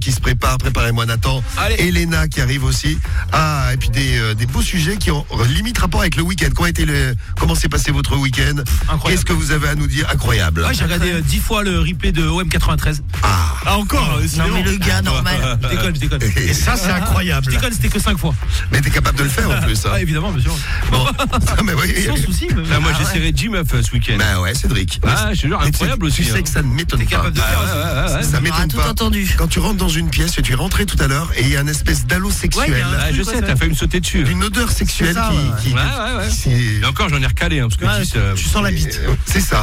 qui se prépare. Préparez-moi Nathan. Allez. Elena qui arrive aussi. Ah, et puis des beaux sujets qui ont limite rapport avec le week-end. Comment s'est passé votre week-end? Incroyable. Qu'est-ce que vous avez à nous dire? Incroyable. Ouais, j'ai regardé 10 fois le replay de OM 93. Ah, encore Non mais le gars, normal. Je déconne. Et ça, c'est incroyable. Je déconne, c'était que 5 fois. Mais t'es capable de le faire en plus. Hein. Ah, évidemment, bien sûr. Bon. Non, mais oui. Sans souci. Mais... Moi j'ai serré Jim Meuf ce week-end. Bah ouais, Cédric. Ah, je te jure, Mais incroyable aussi. Tu sais que ça ne m'étonne T'es pas. capable de faire aussi. Ça On m'étonne aura tout pas. entendu. Quand tu rentres dans une pièce, tu es rentré tout à l'heure et il y a une espèce d'halo sexuel. Ouais, il y a un Je sais, t'as failli me sauter dessus. Une odeur sexuelle C'est ça, qui Ouais. Et encore, j'en ai recalé, parce que Tu sens la bite. c'est ça.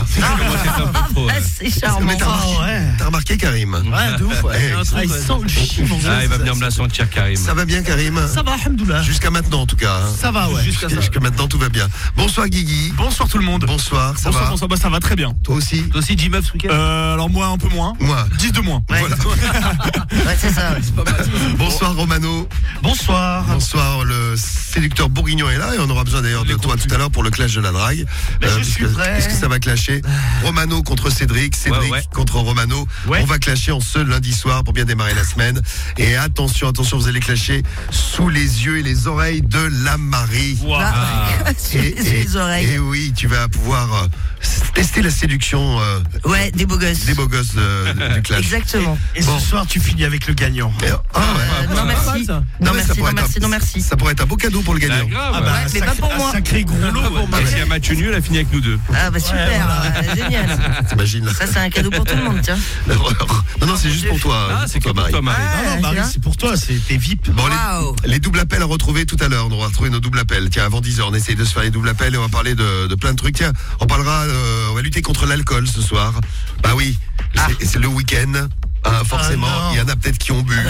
Ah, c'est charmant. Mais t'as remarqué Karim? Ouais, de ouf. Ouais. Eh, Il sent le chiffre. Il va venir me la sentir, Karim. Ça va bien Karim? Ça va, alhamdoulilah. Jusqu'à maintenant en tout cas. Hein. Ça va, ouais. Jusqu'à maintenant tout va bien. Bonsoir Guigui. Bonsoir tout le monde. Bonsoir, ça va? Bonsoir, bah, ça va très bien. Toi aussi? Toi aussi, Jim Meuf ce week-end. Alors moi un peu moins. Moi. 10 de moins. Ouais. Voilà. Ouais, c'est ça. Bonsoir Romano. Bonsoir. Bonsoir, le séducteur bourguignon est là et on aura besoin d'ailleurs de toi tout à l'heure pour le clash de la drague. Mais je suis prêt. Parce que ça va clasher. Romano contre Cédric, Cédric Ouais. contre Romano. Ouais. On va clasher en ce lundi soir pour bien démarrer la semaine. Et attention, vous allez clasher sous les yeux et les oreilles de la Marie. Wow. Sur les oreilles. Et oui, tu vas pouvoir tester la séduction Ouais, des beaux gosses. des beaux gosses du clash. Exactement. Et ce soir, tu finis avec le gagnant. Et- ah ouais. Non merci. ça. Non mais ça merci, pourrait non être merci, non merci. Ça pourrait être un beau cadeau pour le gagnant. grave. Ouais, mais pas pour moi. Un sacré gros lot. Et s'il y a match nul, elle a fini avec nous deux. Ah bah super, génial. T'imagines là. Ça c'est un cadeau pour tout le monde, tiens. Non, c'est juste pour toi. Ah, c'est que pour Marie. toi, Marie. Non, non, Marie, c'est bien. c'est pour toi, t'es VIP. Bon, Waouh. les doubles appels à retrouver tout à l'heure. On va retrouver nos doubles appels. Tiens, avant 10h, on essaye de se faire les doubles appels et on va parler de plein de trucs. Tiens, on va lutter contre l'alcool ce soir. Bah oui, c'est le week-end. Forcément, Ah, non. il y en a peut-être qui ont bu.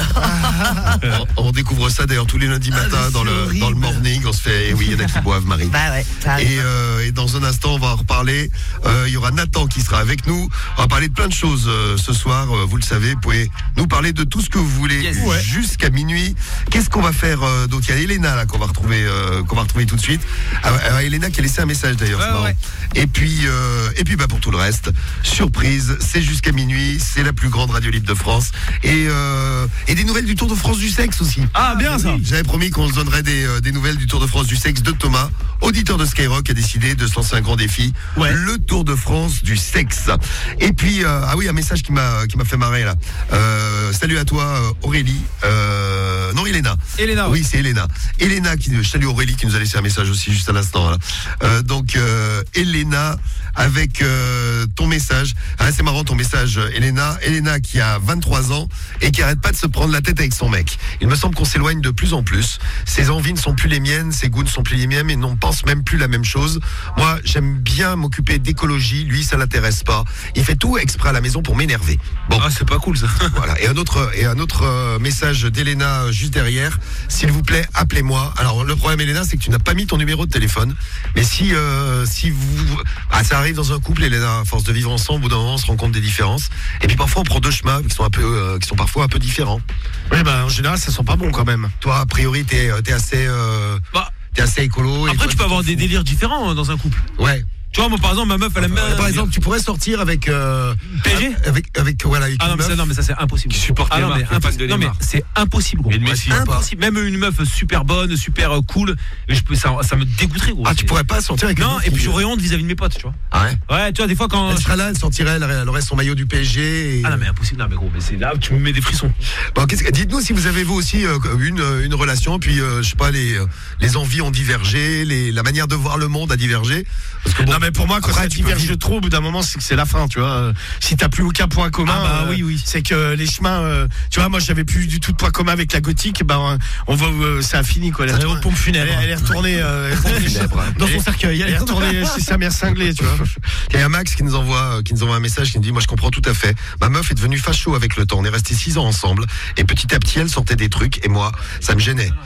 On découvre ça d'ailleurs tous les lundis matins dans le morning. On se fait, oui, il y en a qui boivent, Marie. Bah ouais, ça arrive. Et dans un instant, on va en reparler. Il y aura Nathan qui sera avec nous. On va parler de plein de choses ce soir. Vous le savez, vous pouvez nous parler de tout ce que vous voulez jusqu'à minuit. Qu'est-ce qu'on va faire d'autre? Il y a Elena là qu'on va retrouver tout de suite. Elena qui a laissé un message d'ailleurs. c'est marrant. Et puis bah pour tout le reste, surprise, c'est jusqu'à minuit. C'est la plus grande radio libre de France et des nouvelles du Tour de France du sexe aussi. Ah, bien ça. J'avais promis qu'on se donnerait des nouvelles du Tour de France du sexe de Thomas, auditeur de Skyrock, a décidé de se lancer un grand défi, le Tour de France du sexe. Et puis un message qui m'a fait marrer là. Salut à toi Aurélie. Non, Elena. Elena, Oui, c'est Elena. Elena salut Aurélie qui nous a laissé un message aussi juste à l'instant là. Donc Elena avec ton message. Ah, c'est marrant ton message Elena qui a 23 ans et qui arrête pas de se prendre la tête avec son mec. Il me semble qu'on s'éloigne de plus en plus. Ses envies ne sont plus les miennes, ses goûts ne sont plus les miens et on pense même plus la même chose. Moi, j'aime bien m'occuper d'écologie, lui ça l'intéresse pas. Il fait tout exprès à la maison pour m'énerver. Bon, C'est pas cool ça. voilà. Et un autre message d'Elena juste derrière. S'il vous plaît, appelez-moi. Alors le problème, Elena, c'est que tu n'as pas mis ton numéro de téléphone. Mais si vous, ça arrive dans un couple, Elena, à force de vivre ensemble, au bout d'un moment, on se rend compte des différences. Et puis parfois, on prend deux chemins qui sont parfois un peu différents. Oui, bah en général, ça sent pas bon quand même. Toi, a priori, t'es assez, t'es assez écolo. Et Après, toi, tu peux avoir des délires différents dans un couple. Ouais. Tu vois, moi, par exemple, ma meuf, elle aime bien. Par exemple, tu pourrais sortir avec PSG avec voilà. Avec Ah non, une mais meuf. ça, c'est impossible. Qui supporte Ah non, Neymar, mais qui est fan impossible. de Non, mais Neymar. c'est impossible, gros. Mais de Messi. Impossible. Même une meuf super bonne, super cool. Mais ça me dégoûterait, gros. Ah, tu pourrais pas sortir avec une Non, meuf et puis qui- j'aurais honte vis-à-vis de mes potes, tu vois. Ah ouais. Ouais, tu vois, des fois quand. Elle sera là, elle sortirait, elle aurait son maillot du PSG. Et... Ah non, mais impossible. Non, mais gros, mais c'est là où tu me mets des frissons. Bon, dites-nous si vous avez vous aussi une relation, puis je sais pas, les envies ont divergé, la manière de voir le monde a divergé. Parce que bon, Non, mais pour moi, quand après, ça tu peux diverge vivre. trop, au bout d'un moment, c'est que c'est la fin, tu vois. Si t'as plus aucun point commun, Ah bah oui. c'est que les chemins, tu vois, moi, j'avais plus du tout de point commun avec la gothique, on voit où ça a fini, quoi. Elle est aux pompes funèbres. Elle est retournée, Dans son cercueil. elle est retournée chez sa mère cinglée, tu vois. Il y a Max qui nous envoie un message qui nous dit: moi je comprends tout à fait. Ma meuf est devenue facho avec le temps. On est restés 6 ans ensemble et petit à petit elle sortait des trucs et moi ça me gênait.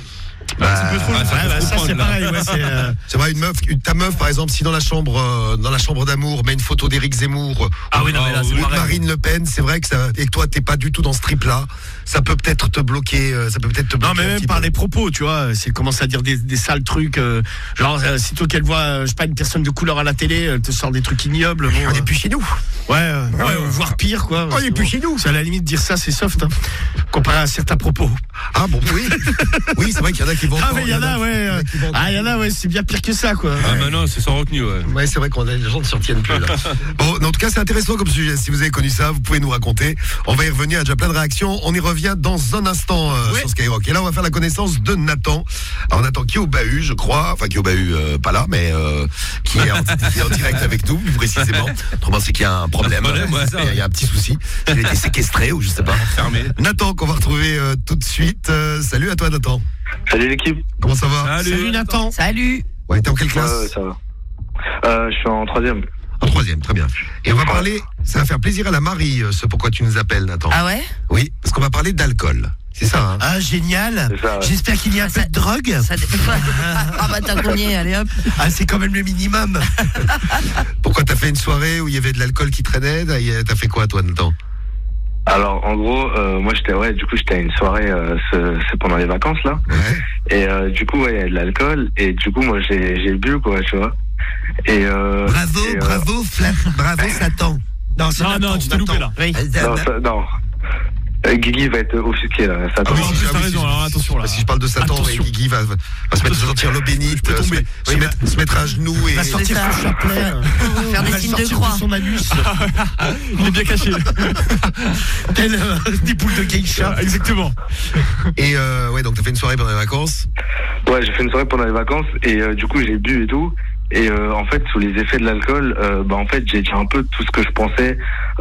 Bah, ça c'est pareil, ouais, c'est vrai, ta meuf, par exemple, si dans la chambre d'amour, met une photo d'Éric Zemmour Ah oui, non, mais là, c'est ou de pareil. Marine Le Pen, c'est vrai que et que toi, t'es pas du tout dans ce trip-là, ça peut peut-être te bloquer, Non, mais un même petit par peu. les propos, tu vois, s'il commence à dire des sales trucs, genre, sitôt qu'elle voit, je sais pas, une personne de couleur à la télé, elle te sort des trucs ignobles. On n'est plus chez nous. Ouais, voire pire, quoi. On n'est plus chez nous. C'est à la limite dire ça, c'est soft, hein, comparé à certains propos. Ah bon, oui. Oui, c'est vrai qu'il y en a qui vont. Ah, mais il y en a, ouais. Ah, il y en a, ouais, c'est bien pire que ça, quoi. Ah, maintenant, c'est sans retenue, ouais. Ouais, c'est vrai qu'on a les gens ne s'en tiennent plus là. Bon, en tout cas, c'est intéressant comme sujet. Si vous avez connu ça, vous pouvez nous raconter. On va y revenir, il y a déjà plein de réactions. On y revient dans un instant sur Skyrock. Et là, on va faire la connaissance de Nathan. Alors Nathan qui est au bahut, je crois. Enfin, qui est au bahut, pas là, mais qui est en direct avec nous, plus précisément. Autrement, c'est qu'il y a un problème. Il y a un petit souci. Il a été séquestré ou je sais pas. Fermé. Nathan, qu'on va retrouver tout de suite. Salut à toi, Nathan. Salut l'équipe. Comment ça va? Salut Nathan. Salut. Ouais, t'es en quelle classe? Ça va. Je suis en 3e. En 3e, très bien. Et on va parler, ça va faire plaisir à la Marie, ce pourquoi tu nous appelles, Nathan. Ah ouais? Oui, parce qu'on va parler d'alcool. C'est ça, hein? Ah, génial. C'est ça, ouais. J'espère qu'il y a un peu de drogue. Ça Ah bah t'as cogné, allez hop. Ah, c'est quand même le minimum. Pourquoi t'as fait une soirée où il y avait de l'alcool qui traînait? T'as fait quoi, toi, Nathan? Alors en gros, moi j'étais à une soirée, c'est pendant les vacances là. Ouais. Et du coup ouais, il y a de l'alcool et du coup moi j'ai bu quoi, tu vois. Et Bravo, bravo, Satan. Non, c'est Nathan, tu t'es loupé là. Oui. non. Guigui va être offusqué là. Ça Ah oui, en plus, t'as raison, alors attention, là. Si je parle de Satan, Attention. Guigui va se mettre à sortir l'eau bénite, se mettre à genoux et. Il va sortir ça. son chapelet. Faire Il des va signes de sortir croix. son anus. Il est bien caché. Tel des boules de geisha. Exactement. Et ouais, donc t'as fait une soirée pendant les vacances. Ouais, j'ai fait une soirée pendant les vacances et du coup j'ai bu et tout. Et en fait, sous les effets de l'alcool, en fait, j'ai dit un peu tout ce que je pensais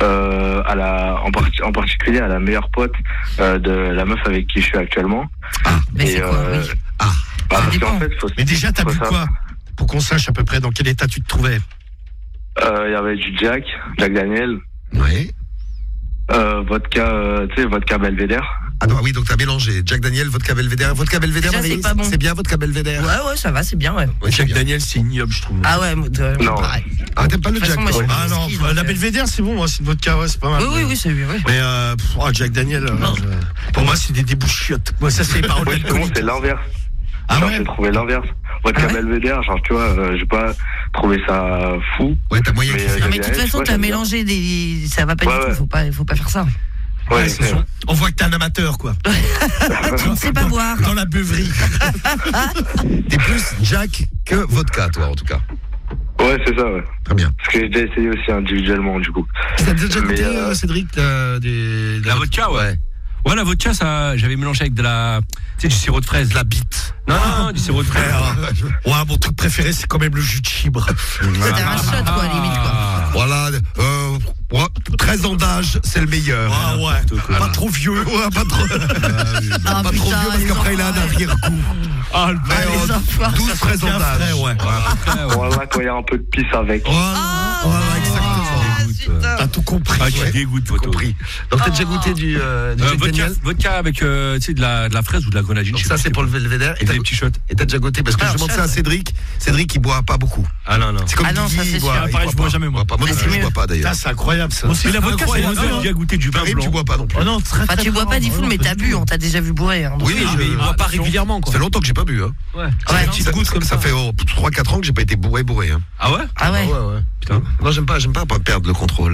en particulier à la meilleure pote de la meuf avec qui je suis actuellement. Mais c'est quoi, oui. Parce dépend. qu'en fait, Mais déjà, t'as bu quoi? Pour qu'on sache à peu près dans quel état tu te trouvais. Il y avait du Jack Daniel, Oui. vodka, tu sais, vodka Belvedere. Ah non, oui, donc t'as mélangé Jack Daniel, vodka Belvedere. Vodka Belvedere, Déjà, c'est pas bon. c'est bien vodka Belvedere. Ouais, ça va, c'est bien, ouais. Oui, c'est Jack bien. Daniel, c'est ignoble, je trouve. Ah ouais, Non. pareil. Ah, t'aimes pas le De toute Jack, façon, moi, toi? Ah non, whisky, donc, la Belvedere, c'est bon, moi, c'est une vodka, ouais, c'est pas mal. Oui, c'est bien, oui. Mais Jack Daniel, pour moi, c'est des débouchiottes. Moi, ça, c'est les paroles Ouais, justement, d'alcoolique. c'est l'inverse. Ah Genre, ouais? j'ai trouvé l'inverse. Vodka Ah ouais Belvedere, genre, tu vois, j'ai pas trouvé ça fou. Ouais, t'as moyen Mais, kiffé. Non, mais de toute Daniel, façon, ouais, t'as j'aime bien. mélangé des. Ça va pas Ouais, du ouais. tout, faut pas faire ça. Ouais, c'est sûr. On voit que t'es un amateur, quoi. Tu ne sais pas boire. Dans la beuverie. T'es plus Jack que vodka, toi, en tout cas. ouais, c'est ça, ouais. Très bien. Parce que j'ai déjà essayé aussi individuellement, du coup. T'as déjà Mais, goûté, Cédric, La vodka, ouais. Ouais, la vodka, ça, j'avais mélangé avec du sirop de fraise. De la bite. Non, du sirop de fraise. Ouais, mon truc préféré, c'est quand même le jus de chibre. C'était un shot, quoi, limite, quoi. Voilà, 13 ans d'âge, c'est le meilleur. Ah ouais, pas trop vieux. Ouais, pas trop, Ah, pas trop putain, vieux parce les qu'après il a un enfoirés. arrière-coup. Ah, le Mais, les enfoirés. 12-13 ans d'âge. frais, ouais. Voilà, quand il y a un peu de pisse avec. Voilà, exactement. putain. T'as tout compris. Ah, tu Ouais. dégoûtes, J'ai compris. Donc t'as déjà goûté du Jack Daniel? vodka avec tu sais, de la fraise ou de la grenadine. Donc je sais ça pas, c'est pour le Belvedere. Et des petits shots. Et t'as déjà goûté? Parce que je demande ça à Cédric. Cédric il boit pas beaucoup. Ah non. C'est comme Ah non, Guigui, ça, c'est il boit, sûr. il Pareil, je bois pas. jamais, moi. Moi non Mais plus, c'est je bois mieux. pas d'ailleurs. Ça, c'est incroyable, ça. Mais la vodka, c'est J'ai déjà goûté du vin Karim, blanc. tu bois pas non plus. Oh non, très Enfin, très tu bois pas d'ifou, mais t'as bu, on t'a déjà vu bourrer. Hein, donc. Oui, mais il boit pas régulièrement, Ça quoi. fait longtemps que j'ai pas bu. Hein. Ouais. Ouais, Une non. petite goutte comme Ça ça. fait 3-4 ans que j'ai pas été bourré. Hein. Ah ouais? Ah ouais. Putain. Non, j'aime pas perdre le contrôle.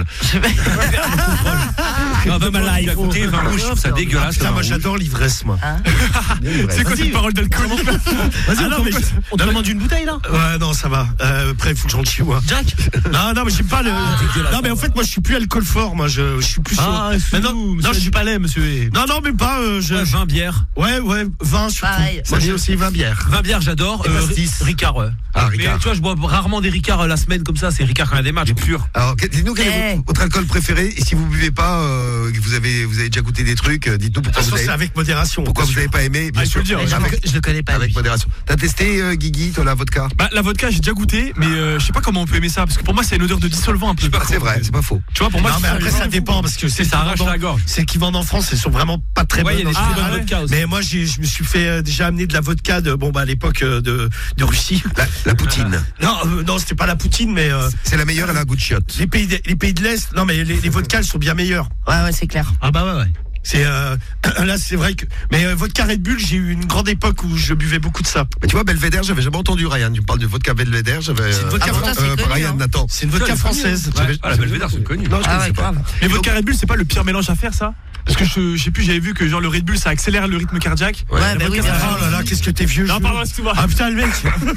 Ah, vin blanc, il a goûté, vin rouge, je trouve ça dégueulasse. Putain, vin moi, rouge. j'adore l'ivresse, moi. C'est quoi cette parole d'alcoolique? Vas-y, non, mais On te demande une bouteille là? Ouais, non, ça va. Après, il faut que je rentre chez moi. Jack? Non, mais j'aime pas le. Non, mais en fait, moi, je suis plus alcool fort. Moi, je suis plus. Mais non, non, je suis pas lait, monsieur. non, même pas. Vin, bière. Ouais, vin surtout. Pareil. Moi, j'ai aussi 20 bières. Vin, bière, j'adore. Et pastis. Ricard, ouais. Ah, Mais Ricard. tu vois, je bois rarement des Ricards la semaine comme ça. C'est Ricard quand il y a des matchs. Pur. Alors, dis-nous quelle est votre alcool préféré. Et si vous buvez pas, que vous avez déjà goûté des trucs, dites-nous pourquoi vous C'est avez. avec modération. Pourquoi vous n'avez pas aimé? Bien il faut sûr. le dire. Je le connais pas. Avec lui. modération. T'as testé, Guigui, toi, la vodka? Bah, la vodka, j'ai déjà goûté, mais je sais pas comment on peut aimer ça, parce que pour moi, c'est une odeur de dissolvant un peu. C'est vrai, c'est pas faux. Tu vois, pour moi, Non, mais après, ça dépend, parce que Ça arrache la gorge. C'est qu'ils vendent en France, ils sont vraiment pas très Ouais, il y a bonnes. des en super général. bonnes vodkas aussi. Mais moi, je me suis fait déjà amener de la vodka à l'époque de Russie. La poutine. Non, c'était pas la poutine, mais C'est la meilleure, elle a un goût de chiotte. les pays de l'Est. Non, mais les vodkas, elles sont bien meilleures. Ouais, c'est clair. Ah bah ouais. C'est là, c'est vrai que. Mais vodka Red Bull, j'ai eu une grande époque où je buvais beaucoup de ça. Mais tu vois, Belvédère, j'avais jamais entendu Ryan. Tu me parles de vodka Belvédère, j'avais. C'est une vodka française, c'est connu, Ryan, hein. Nathan. C'est une vodka française. Ah, la Belvédère, c'est connu. Non, je Ah connaissais ouais, pas. grave. Mais vodka Red Bull, c'est pas le pire mélange à faire, ça? Parce que je sais plus, j'avais vu que genre le Red Bull, ça accélère le rythme cardiaque. Ouais, La bah oui, vodka, bien ça- sûr. Oh là là, qu'est-ce que t'es vieux. Non, jeu. pardon, excuse-moi. Ah putain, le mec.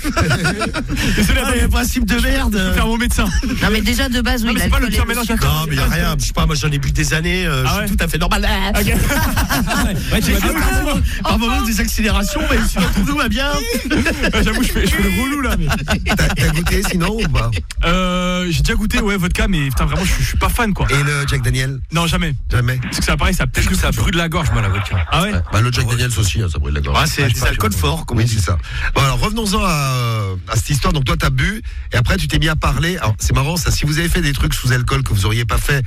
Désolé, Ah, il y a un principe de je vais merde. faire mon médecin. Non, mais de base, oui, Non, mais c'est pas le l'alcool pire et le mélange à sucre. faire. Non, mais il y a rien. Je sais pas, moi j'en ai bu des années. Je Ah ouais suis tout à fait normal. Ok. Ouais, tu vas bien. Par moment des accélérations, mais sinon tout va bien. Ouais, j'avoue, je fais le relou là. Mais... T'as goûté sinon ou pas? J'ai déjà goûté, ouais, vodka, mais putain, vraiment, je suis pas fan, quoi. Et le Jack Daniel? Non, jamais. Jamais. Parce que ça, pareil, ça Parce pète que le ça fou, brûle la gorge, moi, la vodka. Ah ouais? Bah, le Jack Daniels aussi, ça brûle la gorge. Ah, c'est des alcools forts, comme on Oui, dit. c'est ça. Bon, alors revenons-en à cette histoire. Donc toi, t'as bu et après tu t'es mis à parler. Alors c'est marrant ça. Si vous avez fait des trucs sous alcool que vous auriez pas fait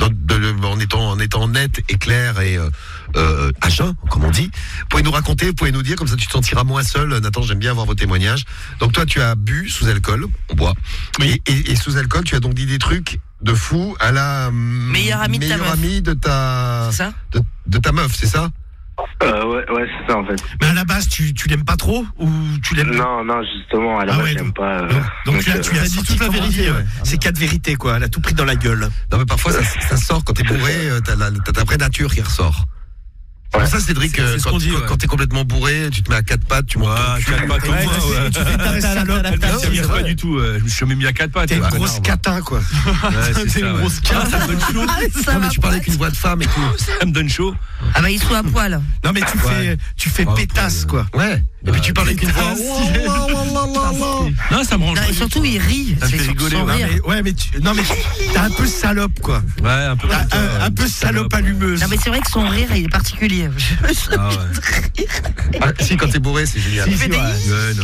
en étant net et clair et à jeun, comme on dit, vous pouvez nous raconter, vous pouvez nous dire, comme ça tu te sentiras moins seul. Nathan, j'aime bien avoir vos témoignages. Donc toi, tu as bu sous alcool, on boit. Oui. Et sous alcool, tu as donc dit des trucs de fou à la Meilleure amie de ta meuf. amie de ta C'est ça? de ta meuf, c'est ça? Ouais, c'est ça en fait. Mais à la base, tu l'aimes pas trop ou tu l'aimes? Non, justement, à la Ah base, ouais, j'aime pas. Donc tu as dit toute la vérité. Ouais. C'est 4 vérités, quoi. Elle a tout pris dans la gueule. Non mais parfois ça sort quand t'es bourré, t'as ta vraie nature qui ressort. C'est pour ça, Cédric, C'est ce qu'on dit, ouais. quand t'es complètement bourré, tu te mets à quatre pattes, tu montes ton cul. Quatre pattes comme moi, ouais. Tu fais ta salope. Ça m'y pas du tout. Je me suis même mis à quatre pattes. T'es une Ouais, grosse non, catin, quoi. ouais, c'est C'est ça, une ouais. grosse carte, ça me donne chaud. Ça Non mais va tu parlais pas. avec une voix de femme et tout. Ça me donne chaud. Ah bah, il soit à poil. Non, mais tu fais pétasse, quoi. Ouais. Et puis tu parlais avec une voix. Non, ça me range Non, pas et du surtout, tout. il rit. Ça me C'est fait sur rigoler, son ouais. rire. Mais t'as un peu salope, quoi. Ouais, un peu. Un peu salope allumeuse. Non, mais c'est vrai que son rire, il est particulier. Ah ouais. Ah, si, quand t'es bourré, c'est génial. Si, ouais. Ouais,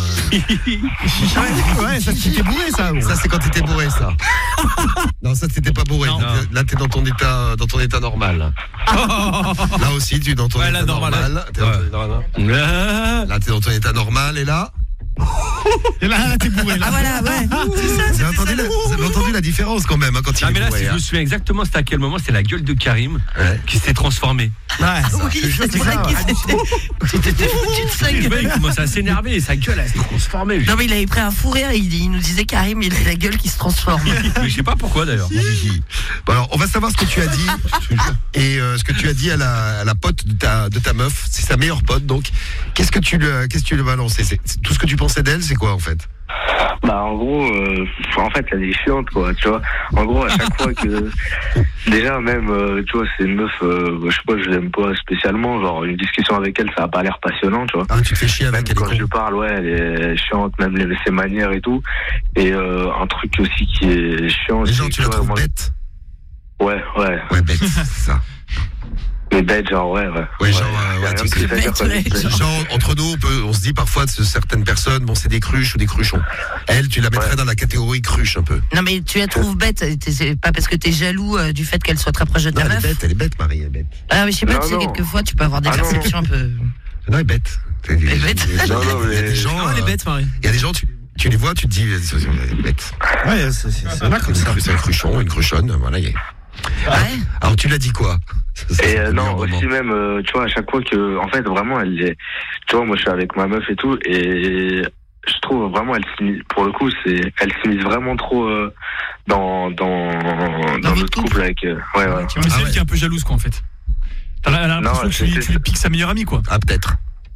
non. Ouais, ça c'était bourré, ça. Ça, c'est quand t'étais bourré, ça. Non, ça, t'étais pas bourré. Non. Là, t'es dans ton état normal. Là aussi, tu es dans ton Ouais, état là, normal. normal. T'es dans ton état normal. Là, t'es dans ton état normal, et là. Et là, t'es bourré, là. Ah voilà, ouais. C'est ça, Vous avez entendu la différence quand même, hein, quand il Non, est mais là, bourré. si je hein. me souviens exactement, c'était à quel moment, c'était la gueule de Karim Ouais. qui s'est transformée. Ouais, Oui, c'est vrai qu'il s'était. Tu t'étais foutu de sa Et le mec, gueule. il commence à s'énerver et sa gueule, elle s'est transformée. Non, mais il avait pris un fou rire. Il nous disait Karim, il a la gueule qui se transforme. Mais je sais pas pourquoi d'ailleurs. Bon, alors, on va savoir ce que tu as dit et ce que tu as dit à la pote de ta meuf. C'est sa meilleure pote, donc qu'est-ce que tu lui as balancé? C'est tout ce que tu pensais d'elle, c'est quoi en fait? Bah en gros, en fait elle est chiante quoi, tu vois. En gros à chaque fois que déjà même tu vois c'est une meuf, je sais pas, je l'aime pas spécialement, genre une discussion avec elle ça a pas l'air passionnant, tu vois. Ah, tu te fais chier avec elle. Quand je parle, ouais, elle est chiante, même ses manières et tout. Et un truc aussi qui est chiant. Les gens, c'est tu que, la trouves moi, bête? Ouais. Ouais, bête, c'est ça. Mais bête, genre, ouais. Ouais, genre, Y a ouais, rien tu de sais, plus à dire, quoi. bête, Genre, entre nous, on se dit parfois de certaines personnes, bon, c'est des cruches ou des cruchons. Elle, tu la mettrais dans la catégorie cruche un peu. Non, mais tu la trouves bête. C'est pas parce que t'es jaloux du fait qu'elle soit très proche de Non, ta elle est meuf. bête, Marie, elle est bête. Ah, mais je sais pas, Non, tu sais, non. quelquefois, tu peux avoir des Ah, non, non. perceptions un peu. Non, elle est bête. Elle est bête. Il y a Non, non, il y a mais- des gens. Non, elle est bête, Marie. Il y a des gens, tu les vois, tu te dis, elle est bête. Ouais, c'est pas comme ça. C'est un cruchon, une cruchonne, voilà. Ouais. Alors, tu l'as dit quoi? Ça, Et c'est le non, meilleur moment. aussi même, tu vois, à chaque fois que, en fait, vraiment, elle est, tu vois, moi, je suis avec ma meuf et tout, et je trouve vraiment, pour le coup, elle s'immisce vraiment trop dans votre notre couple avec, ouais. Mais c'est Ah elle ouais. qui est un peu jalouse, quoi, en fait. Elle a l'impression Non, que tu lui piques sa meilleure amie, quoi. Ah, peut-être.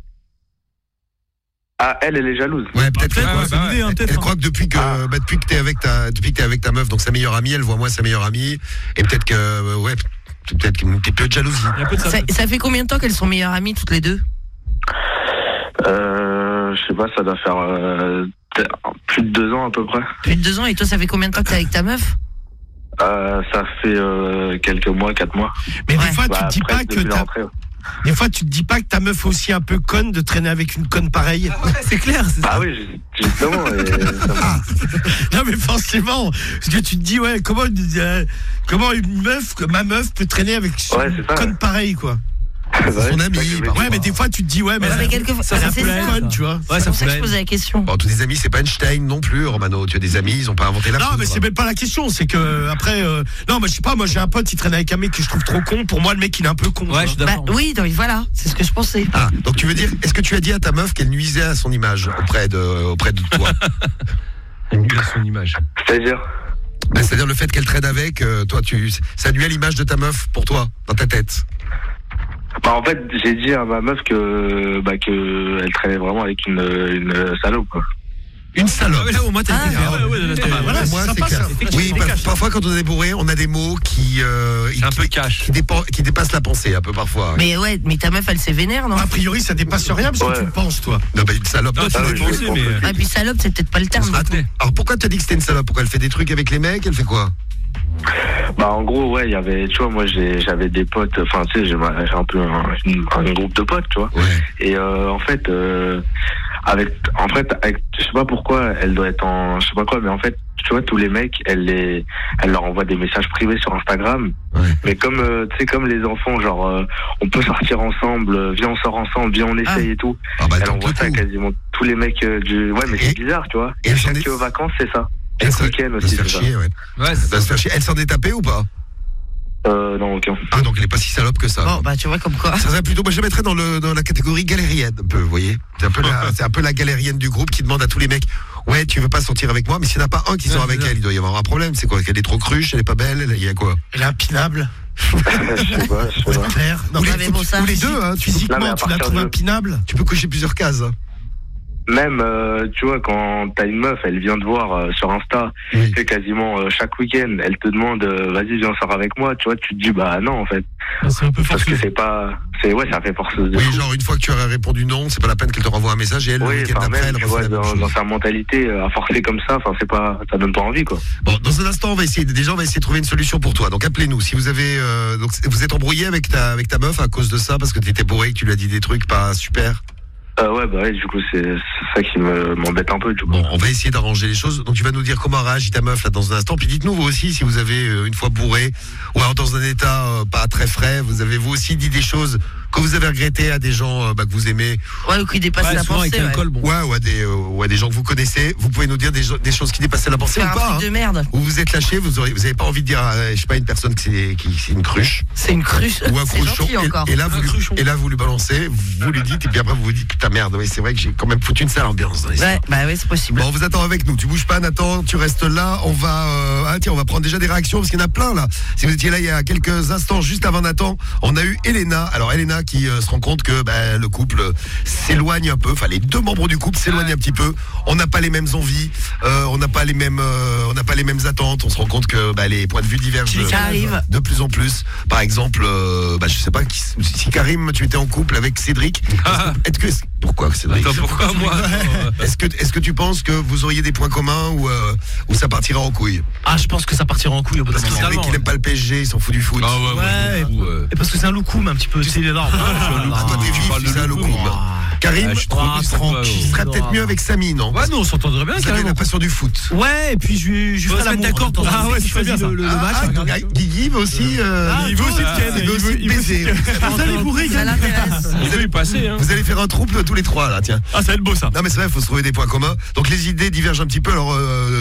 Ah, elle est jalouse. Ouais, peut-être. Peut-être, ouais, ouais, c'est une idée, hein, peut-être. Elle croit que depuis que t'es avec ta meuf, donc sa meilleure amie, elle voit moins sa meilleure amie, et peut-être que, ouais, peut-être qu'il y a un peu de jalousie. Il y a un peu de ça. Ça fait combien de temps qu'elles sont meilleures amies toutes les deux? Je sais pas, ça doit faire plus de 2 ans à peu près. Plus de 2 ans. Et toi, ça fait combien de temps que t'es avec ta meuf? Ça fait quelques mois, 4 mois. Mais Ouais. des fois, tu te dis après, pas que depuis la rentrée. des fois, tu te dis pas que ta meuf est aussi un peu conne de traîner avec une conne pareille. C'est clair. Ah oui, justement. Non, mais forcément, parce que tu te dis, ouais, comment une meuf, ma meuf peut traîner avec une c'est ça. conne pareille, quoi. son ami, Ouais, mais des fois, tu te dis, ouais, mais Ouais, mais quelquefois, elle est un c'est peu ça. conne, tu vois. Ouais, C'est ça pour ça que je fout posais la question. Bon, tous tes amis, c'est pas Einstein non plus, Romano. Tu as des amis, ils ont pas inventé la Non, poudre. mais c'est même pas la question, c'est que après, non, mais je sais pas, moi j'ai un pote, il traîne avec un mec que je trouve trop con. Pour moi, le mec, il est un peu con. Ouais, je suis tu vois. Bah d'accord. oui, donc voilà, c'est ce que je pensais. Ah, donc tu veux dire, est-ce que tu as dit à ta meuf qu'elle nuisait à son image auprès de toi? Son image. C'est-à-dire Bah, c'est-à-dire le fait qu'elle traîne avec, toi, ça nuit à l'image de ta meuf pour toi, dans ta tête. Bah, en fait, j'ai dit à ma meuf que elle traînait vraiment avec une salope, quoi. Une salope. Ah, mais là, au moins, t'as été clair. Voilà, Pour moi, c'est c'est sympa, clair. ça. Oui, Effectivement, parce que cache. parfois quand on est bourré, on a des mots qui C'est un peu cash. qui dépassent la pensée un peu parfois. Mais ouais, mais ta meuf, elle s'est vénère, non? A priori, ça dépasse rien parce que Ouais. tu le penses, toi. Non, bah, une salope. Non, tu Ah, l'as oui, je pensé, l'ai mais. compris. Ah, puis salope, c'est peut-être pas le terme. On se ratait. Alors pourquoi tu as dit que c'était une salope? Pourquoi elle fait des trucs avec les mecs? Elle fait quoi? Bah, en gros, ouais, il y avait, tu vois, moi, j'avais des potes, enfin, tu sais, j'ai un peu un groupe de potes, tu vois. Ouais. Et en fait, je sais pas pourquoi elle doit être je sais pas quoi, mais en fait, tu vois, tous les mecs, elle leur envoie des messages privés sur Instagram. Ouais. Mais comme, tu sais, comme les enfants, genre, on peut sortir ensemble, viens on sort ensemble, viens on essaye et tout. Ah bah Elle attends, envoie ça à tout. quasiment tous les mecs ouais, mais c'est bizarre, tu vois. et elle s'en Chaque est- vacances, c'est ça. Elle Chaque week-end va aussi, se faire c'est ça. chier, ouais. Ouais, Elle va se faire chier. Elle s'en est tapée ou pas? Non, aucun. Ah, donc elle est pas si salope que ça. Bon, bah tu vois comme quoi. Ça serait plutôt, moi je la mettrais dans la catégorie galérienne, un peu, vous voyez. C'est un peu la galérienne du groupe qui demande à tous les mecs, ouais, tu veux pas sortir avec moi, mais s'il n'y en a pas un qui sort avec elle, il doit y avoir un problème. C'est quoi? Qu'elle est trop cruche, elle est pas belle, il y a quoi? Elle est impinable. Je sais pas. C'est clair. Non, Ou mais les- mais bon, ça, ou les deux, hein, physiquement, Non, mais à tu la partir trouves de- impinable. tu peux cocher plusieurs cases. hein. Même, tu vois, quand t'as une meuf, elle vient te voir sur Insta, Oui. c'est quasiment chaque week-end, elle te demande, vas-y, viens, sors avec moi, tu vois, tu te dis, bah non, en fait. C'est un peu Parce que forcé. c'est pas, ouais, ça fait forceuse de Oui, fou. genre une fois que tu aurais répondu non, c'est pas la peine qu'elle te renvoie un message et elle, le Oui, week-end enfin, d'après, même, elle tu refait vois, la même dans chose. sa mentalité, à forcer comme ça, enfin, c'est pas, ça donne pas envie, quoi. Bon, dans un instant, on va essayer de trouver une solution pour toi. Donc appelez-nous. Si vous avez, donc vous êtes embrouillé avec ta meuf à cause de ça parce que t'étais bourré et que tu lui as dit des trucs pas super. Ouais, bah ouais, du coup, c'est ça qui m'embête un peu, du coup. Bon, on va essayer d'arranger les choses. Donc tu vas nous dire comment réagit ta meuf là dans un instant. Puis dites-nous vous aussi si vous avez une fois bourré ou alors dans un état pas très frais, vous avez vous aussi dit des choses que vous avez regrettées à des gens que vous aimez. Ouais, ou qui dépasse Ouais, la souvent avec pensée. Ouais. l'alcool, bon. Ouais, ou à des gens que vous connaissez. Vous pouvez nous dire des choses qui dépassaient la pensée Faire ou un pas. truc Hein. de merde. Ou vous êtes lâché, vous avez pas envie de dire à, je sais pas, une personne qui c'est une cruche C'est une cruche. ou un C'est cruchon. gentil encore. Et là, vous lui balancez, vous lui dites, et puis après vous vous dites, putain merde, oui, c'est vrai que j'ai quand même foutu une sale ambiance dans les Ouais, bah ouais, c'est possible. Bon, on vous attend avec nous. Tu bouges pas, Nathan. Tu restes là. On va, on va prendre déjà des réactions parce qu'il y en a plein là. Si vous étiez là il y a quelques instants, juste avant Nathan, on a eu Elena. Alors Elena qui se rend compte que le couple s'éloigne un peu. Enfin, les deux membres du couple s'éloignent un petit peu. On n'a pas les mêmes envies. On n'a pas les mêmes attentes. On se rend compte que les points de vue divergent Ça arrive. de plus en plus. Par exemple, je sais pas si Karim, tu étais en couple avec Cédric. Pourquoi Cédric? Attends, pourquoi moi? Est-ce que tu penses que vous auriez des points communs ou ça partira en couille? Ah, je pense que ça partira en couille au bout d'un Parce que moment. Cédric il aime pas le PSG, il s'en fout du foot. Ah ouais, Ouais, ouais, ouais. et parce que c'est un loukoum un petit peu. C'est énorme. Ah, toi t'es vif, parle de c'est un loukoum. loukoum. Karim, Ah, je suis trop Ah, vif, tranquille. il sera peut-être mieux avec Samy, non? Ouais, nous on s'entendrait bien, Vous avez carrément. la passion du foot. Ouais, et puis je Faut ferai se mettre l'amour. d'accord pour- Ah ouais, c'est je ferais bien ça. le match. Guigui veut aussi. Il veut aussi de Ken. il veut aussi de baiser. Vous allez bourrer, Ça l'intéresse. Vous allez passer, hein. Vous allez faire un trouble tous les trois là, tiens. Ah, ça va être beau ça. Non mais c'est vrai, il faut se trouver des points communs. Donc les idées divergent un petit peu. Alors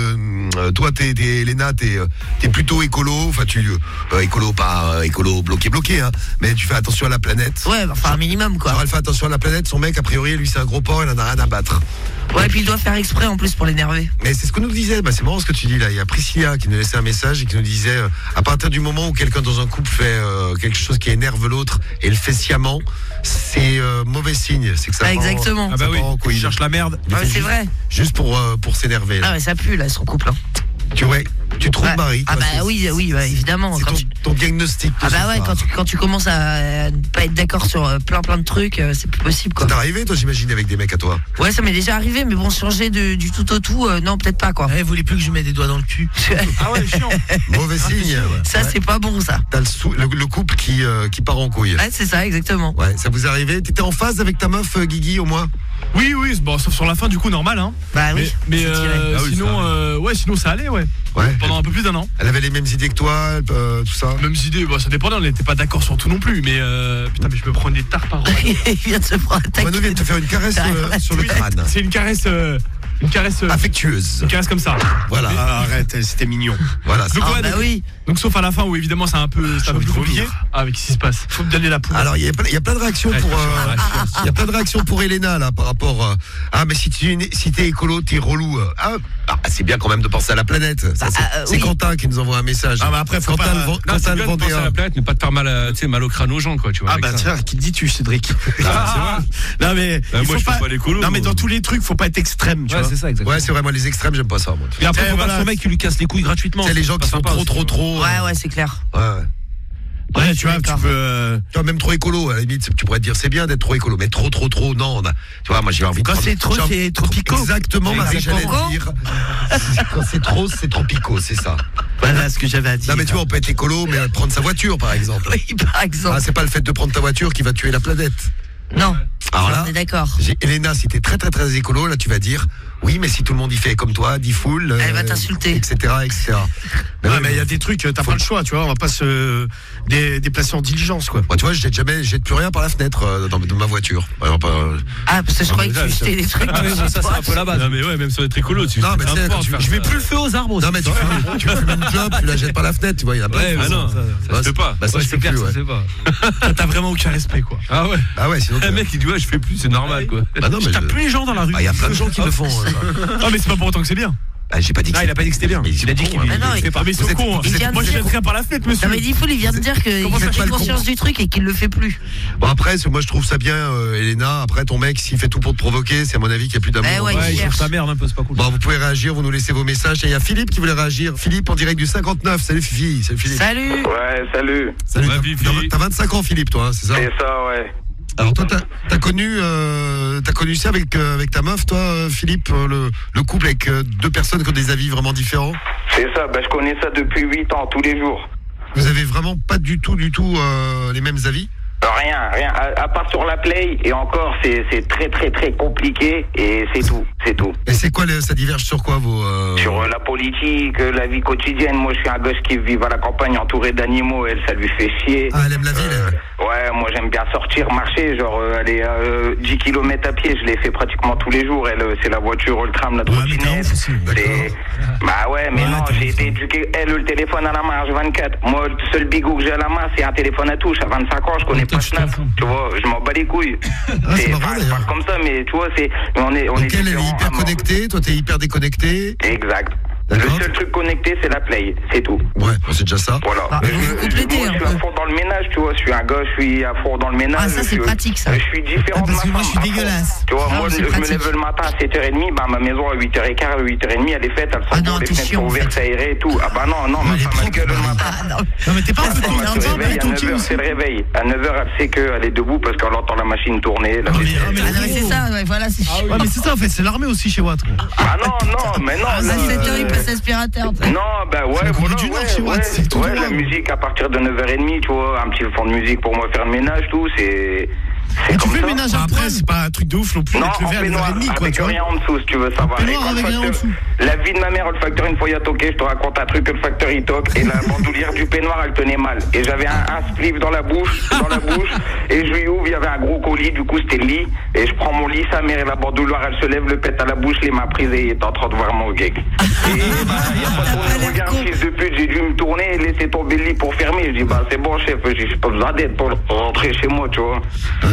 toi, Elena, t'es plutôt écolo. Enfin écolo, pas écolo bloqué, hein. Mais tu fais attention à la planète. Ouais, enfin un minimum quoi. Genre elle fait attention à la planète. Son mec, a priori, lui c'est un gros porc, il en a rien à battre. Ouais, et puis il doit faire exprès en plus pour l'énerver. Mais c'est ce que nous disait. C'est marrant ce que tu dis là. Il y a Priscilla qui nous laissait un message et qui nous disait à partir du moment où quelqu'un dans un couple fait quelque chose qui énerve l'autre et le fait sciemment, c'est mauvais signe. C'est que ça. Ah, part- exactement. Ah bah ça oui, part en couille. il cherche la merde. Il Ah, fait mais c'est juste- vrai. Juste pour s'énerver. là. Ah ouais, ça pue là, son couple. Hein. Tu trouves Marie. Ah toi, bah oui, évidemment. C'est Quand ton diagnostic. Ah bah ouais, quand tu commences à ne pas être d'accord sur plein de trucs, c'est plus possible quoi. Ça t'est arrivé toi, j'imagine, avec des mecs à toi? Ouais, ça m'est déjà arrivé, mais bon, changer du tout au tout, non, peut-être pas quoi. Vous voulez plus que je mette des doigts dans le cul? Ah ouais, chiant. Mauvais signe. Ça, c'est pas bon ça. T'as le couple qui part en couille. Ouais, c'est ça, exactement. Ouais, ça vous est arrivé? T'étais en phase avec ta meuf, Guigui, au moins? Oui, bon, sauf sur la fin, du coup, normal, hein. Bah oui. Mais oui, sinon, ça allait, ouais. Ouais. Pendant un peu plus d'un an. Elle avait les mêmes idées que toi, tout ça? Mêmes idées, ça dépendait, on n'était pas d'accord sur tout non plus, mais putain, mais je me prends des tartes par Il vient de se prendre On vient de te faire une caresse sur le crâne. C'est une caresse Affectueuse. Une caresse comme ça. Voilà. Arrête, c'était mignon. Voilà. Donc, Ah bah oui. Donc sauf à la fin où évidemment c'est un peu plus compliqué. Avec ce qui se passe. Faut me donner la poule. Alors il y a plein de réactions pour il y a plein de réactions pour Elena là par rapport mais si t'es écolo, t'es relou. C'est bien quand même de penser à la planète. Ça, c'est oui. Quentin qui nous envoie un message. Ah bah après faut Quentin pas le penser à la planète, mais pas de faire mal au crâne aux gens, quoi, tu vois. Ah bah tiens, qui dis-tu, Cédric? C'est vrai. Non mais Moi je fais pas l'écolo. Non mais dans tous les trucs, faut pas être extrême, tu vois. c'est ça, exactement. Ouais, c'est vrai, moi les extrêmes, j'aime pas ça moi. Et après, faut pas voilà. que ce mec qui lui casse les couilles gratuitement. C'est les gens qui sont trop. Ouais, c'est clair. Ouais, tu vois, tu peux. Tu vois, même trop écolo, à la limite, tu pourrais te dire c'est bien d'être trop écolo, mais trop, non. Tu vois, moi j'ai envie de. Quand c'est trop, c'est tropico. Exactement, Marie, j'allais le dire. Quand c'est trop, c'est tropico, c'est ça. Voilà ce que j'avais à dire. Non, mais tu vois, on peut être écolo, mais prendre sa voiture, par exemple. Oui, par exemple. C'est pas le fait de prendre ta voiture qui va tuer la planète. Non. Alors là, on est d'accord. Elena, si t'es très écolo, là tu vas dire oui, mais si tout le monde y fait comme toi, dit full, Elle va t'insulter, etc. Mais il y a des trucs, t'as pas le choix, tu vois, on va pas se déplacer en diligence, quoi. Moi, tu vois, je jette plus rien par la fenêtre dans ma voiture. Parce que je croyais que tu jetais des trucs. Ça c'est un peu la base. Non mais ouais, même sur les tricolos, tu. Non, mais tu sais, Je mets plus le feu aux arbres aussi. non, mais tu fumes une job, tu la jettes par la fenêtre, tu vois, il y en a plein. Ouais, mais non, ça se fait pas. Bah, ça se fait plus, ouais. c'est pas. T'as vraiment aucun respect quoi. Ah ouais. Ah ouais, sinon. Un mec il dit ouais, je fais plus, c'est normal quoi. Bah non, Je mais tape plus les gens dans la rue. il y a plein de gens qui le font. Ah mais c'est pas pour autant que c'est bien. J'ai pas dit que Non, il a pas dit que c'était bien. Il a dit qu'il Mais non, C'est pas mais ils sont cons. il vient de Moi je dire- jette rien par la fenêtre, monsieur. Non mais Diffoul, il vient de dire qu'il Comment ça, a pas pris le conscience con du truc et qu'il le fait plus. Bon, après, moi je trouve ça bien, Elena. Après, ton mec, s'il fait tout pour te provoquer, c'est à mon avis qu'il n'y a plus d'amour. Ouais, Ouais, il cherche. cherche sa merde un peu, c'est pas cool. Bon, vous pouvez réagir, vous nous laissez vos messages. Et il y a Philippe qui voulait réagir. Philippe en direct du 59. Salut Fifi. Salut Philippe. Salut. Ouais, salut. Salut. Ouais, Fifi. T'as 25 ans, Philippe, toi, hein, c'est ça? C'est ça, ouais. Alors toi, t'as connu ça avec ta meuf, toi, Philippe, le couple avec deux personnes qui ont des avis vraiment différents. C'est ça, je connais ça depuis 8 ans, tous les jours. Vous avez vraiment pas du tout les mêmes avis? Rien. À part sur la play, et encore, c'est très compliqué, et c'est tout. Et c'est quoi, ça diverge sur quoi vos Sur la politique, la vie quotidienne. Moi, je suis un gosse qui vit à la campagne entouré d'animaux. Elle, ça lui fait chier. Ah, elle aime la ville, elle. Ouais, moi, j'aime bien sortir, marcher. Genre, aller 10 km à pied. Je l'ai fait pratiquement tous les jours. Elle, c'est la voiture, le tram, la trottinette. Bah ouais, mais non, j'ai été éduqué. Elle, le téléphone à la main, H24. Moi, le seul bigou que j'ai à la main, c'est un téléphone à touche. À 25 ans, je connais pas Snap. Tu vois, je m'en bats les couilles. C'est marrant, je parle comme ça, mais tu vois, on est Donc elle est différents hyper à mort. connectée, toi t'es hyper déconnecté. Exact. Le D'accord. seul truc connecté, c'est la play, c'est tout. Ouais, c'est déjà ça. Voilà. Ah, vous complétez moi, un je suis peu. à fond dans le ménage, tu vois. Je suis un gars, je suis à fond dans le ménage. Ah, ça, c'est pratique, ça. Je suis différent Parce de que ma moi, femme. je suis à fond. dégueulasse. Tu vois, Ah, moi, c'est je me pratique. lève le matin à 7h30, ma maison à 8h15, 8h30, elle est faite, elle Ah sent non, les t'es fenêtres chiant, sont en ouvertes, fait. ça irait et tout. Ah bah non, ma elle est femme, elle gueule le propre, matin. Ah non. Non mais t'es pas un peu Elle se ton réveille, à ton 9h, c'est le réveil. À 9h, elle sait qu'elle est debout parce qu'elle entend la machine tourner. La mais- vaisselle. ah, mais- Ah non, mais c'est ça, ouais, voilà, c'est chiant. Ouais mais c'est ça en fait, c'est l'armée aussi chez Watt. Ah non, mais non. À là, 7h, il passe aspirateur. Non, bah ouais, la Corée voilà, du Nord chez Watt, c'est tout ouais, droit. la musique à partir de 9h30, tu vois, un petit fond de musique pour moi faire le ménage, tout, c'est Tu comme fais ça. le ménage après, c'est pas un truc de ouf non plus Non, d'être en levé à peignoir, 9h30 quoi, avec tu vois. rien en dessous, si tu veux savoir. peignoir Et quand avec le rien en facteur- dessous. La vie de ma mère, le facteur, une fois il a toqué, je te raconte un truc que le facteur il toque, et la bandoulière du peignoir, elle tenait mal. Et j'avais un spliff dans la bouche, et je lui ouvre, il y avait un gros colis, du coup c'était le lit, et je prends mon lit, sa mère et la bandoulière, elle se lève, le pète à la bouche, les mains prises, et il est en train de voir mon gag. Et il a pas tourné le regard, fils de pute, j'ai dû me tourner et laisser tomber le lit pour fermer. Je dis, bah c'est bon chef, j'ai pas besoin d'aide pour rentrer chez moi, tu vois.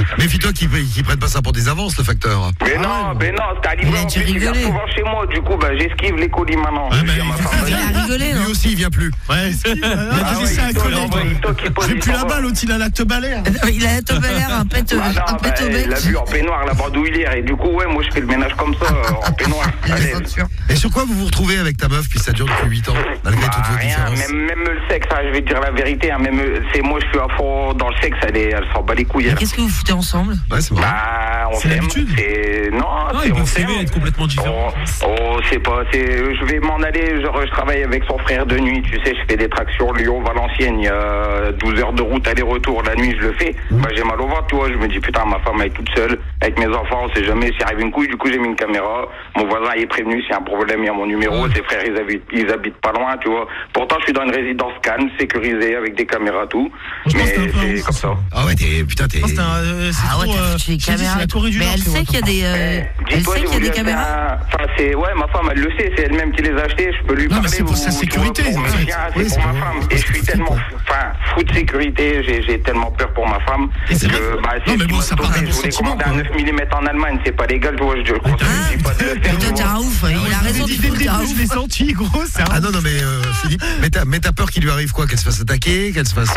Méfie-toi qu'ils prennent pas ça pour des avances, le facteur. Mais non, c'est à livrer. Il vient souvent chez moi, du coup, j'esquive les colis maintenant. Il a rigolé, non? Lui aussi, il vient plus. Ouais, il a donné ça à un collègue. J'ai plus là-bas, l'autre, il a la teub à l'air. Il a la teub à l'air, un pet au bec. Il l'a vu en peignoir, la bordouillière. Et du coup, moi, je fais le ménage comme ça, en peignoir. Et sur quoi vous vous retrouvez avec ta meuf, puis ça dure depuis 8 ans, malgré toutes vos différences? Même le sexe, je vais te dire la vérité, même moi, je suis à fond dans le sexe, elle s'en bat les couilles. Qu'est-ce que vous foutez ensemble? Ouais, c'est vrai. On s'aime. Non, ils peuvent s'aimer, être complètement différents. C'est pas. Je vais m'en aller. Genre, je travaille avec son frère de nuit. Tu sais, je fais des tractions Lyon-Valenciennes. Il y a 12 heures de route aller-retour. La nuit, je le fais. J'ai mal au ventre, tu vois. Je me dis, putain, ma femme, elle est toute seule. Avec mes enfants, on sait jamais s'il arrive une couille. Du coup, j'ai mis une caméra. Mon voisin, il est prévenu. S'il y a un problème, il y a mon numéro. Ses frères, ils habitent pas loin, tu vois. Pourtant, je suis dans une résidence calme, sécurisée, avec des caméras, tout. Mais c'est comme ça. Ah ouais, putain, t'es. Ah ouais, t'as foutu les caméras. Mais elle sait qu'il y a des. Elle sait qu'il y a des caméras. Enfin, ma femme, elle le sait, c'est elle-même qui les a achetées. Je peux lui parler. Non, mais c'est pour sa sécurité. C'est pour ma femme. Et je suis tellement, fou de sécurité. J'ai tellement peur pour ma femme. Non, mais bon, ça part d'un bon sentiment. Je voulais commander un 9 mm en Allemagne, c'est pas légal, tu vois. Je dis pas de le faire. Toi, t'es un ouf. Il a raison de dire un ouf. Je l'ai senti, gros. Ah non, mais Philippe, mais t'as peur qu'il lui arrive quoi? Qu'elle se fasse attaquer? Qu'elle se fasse.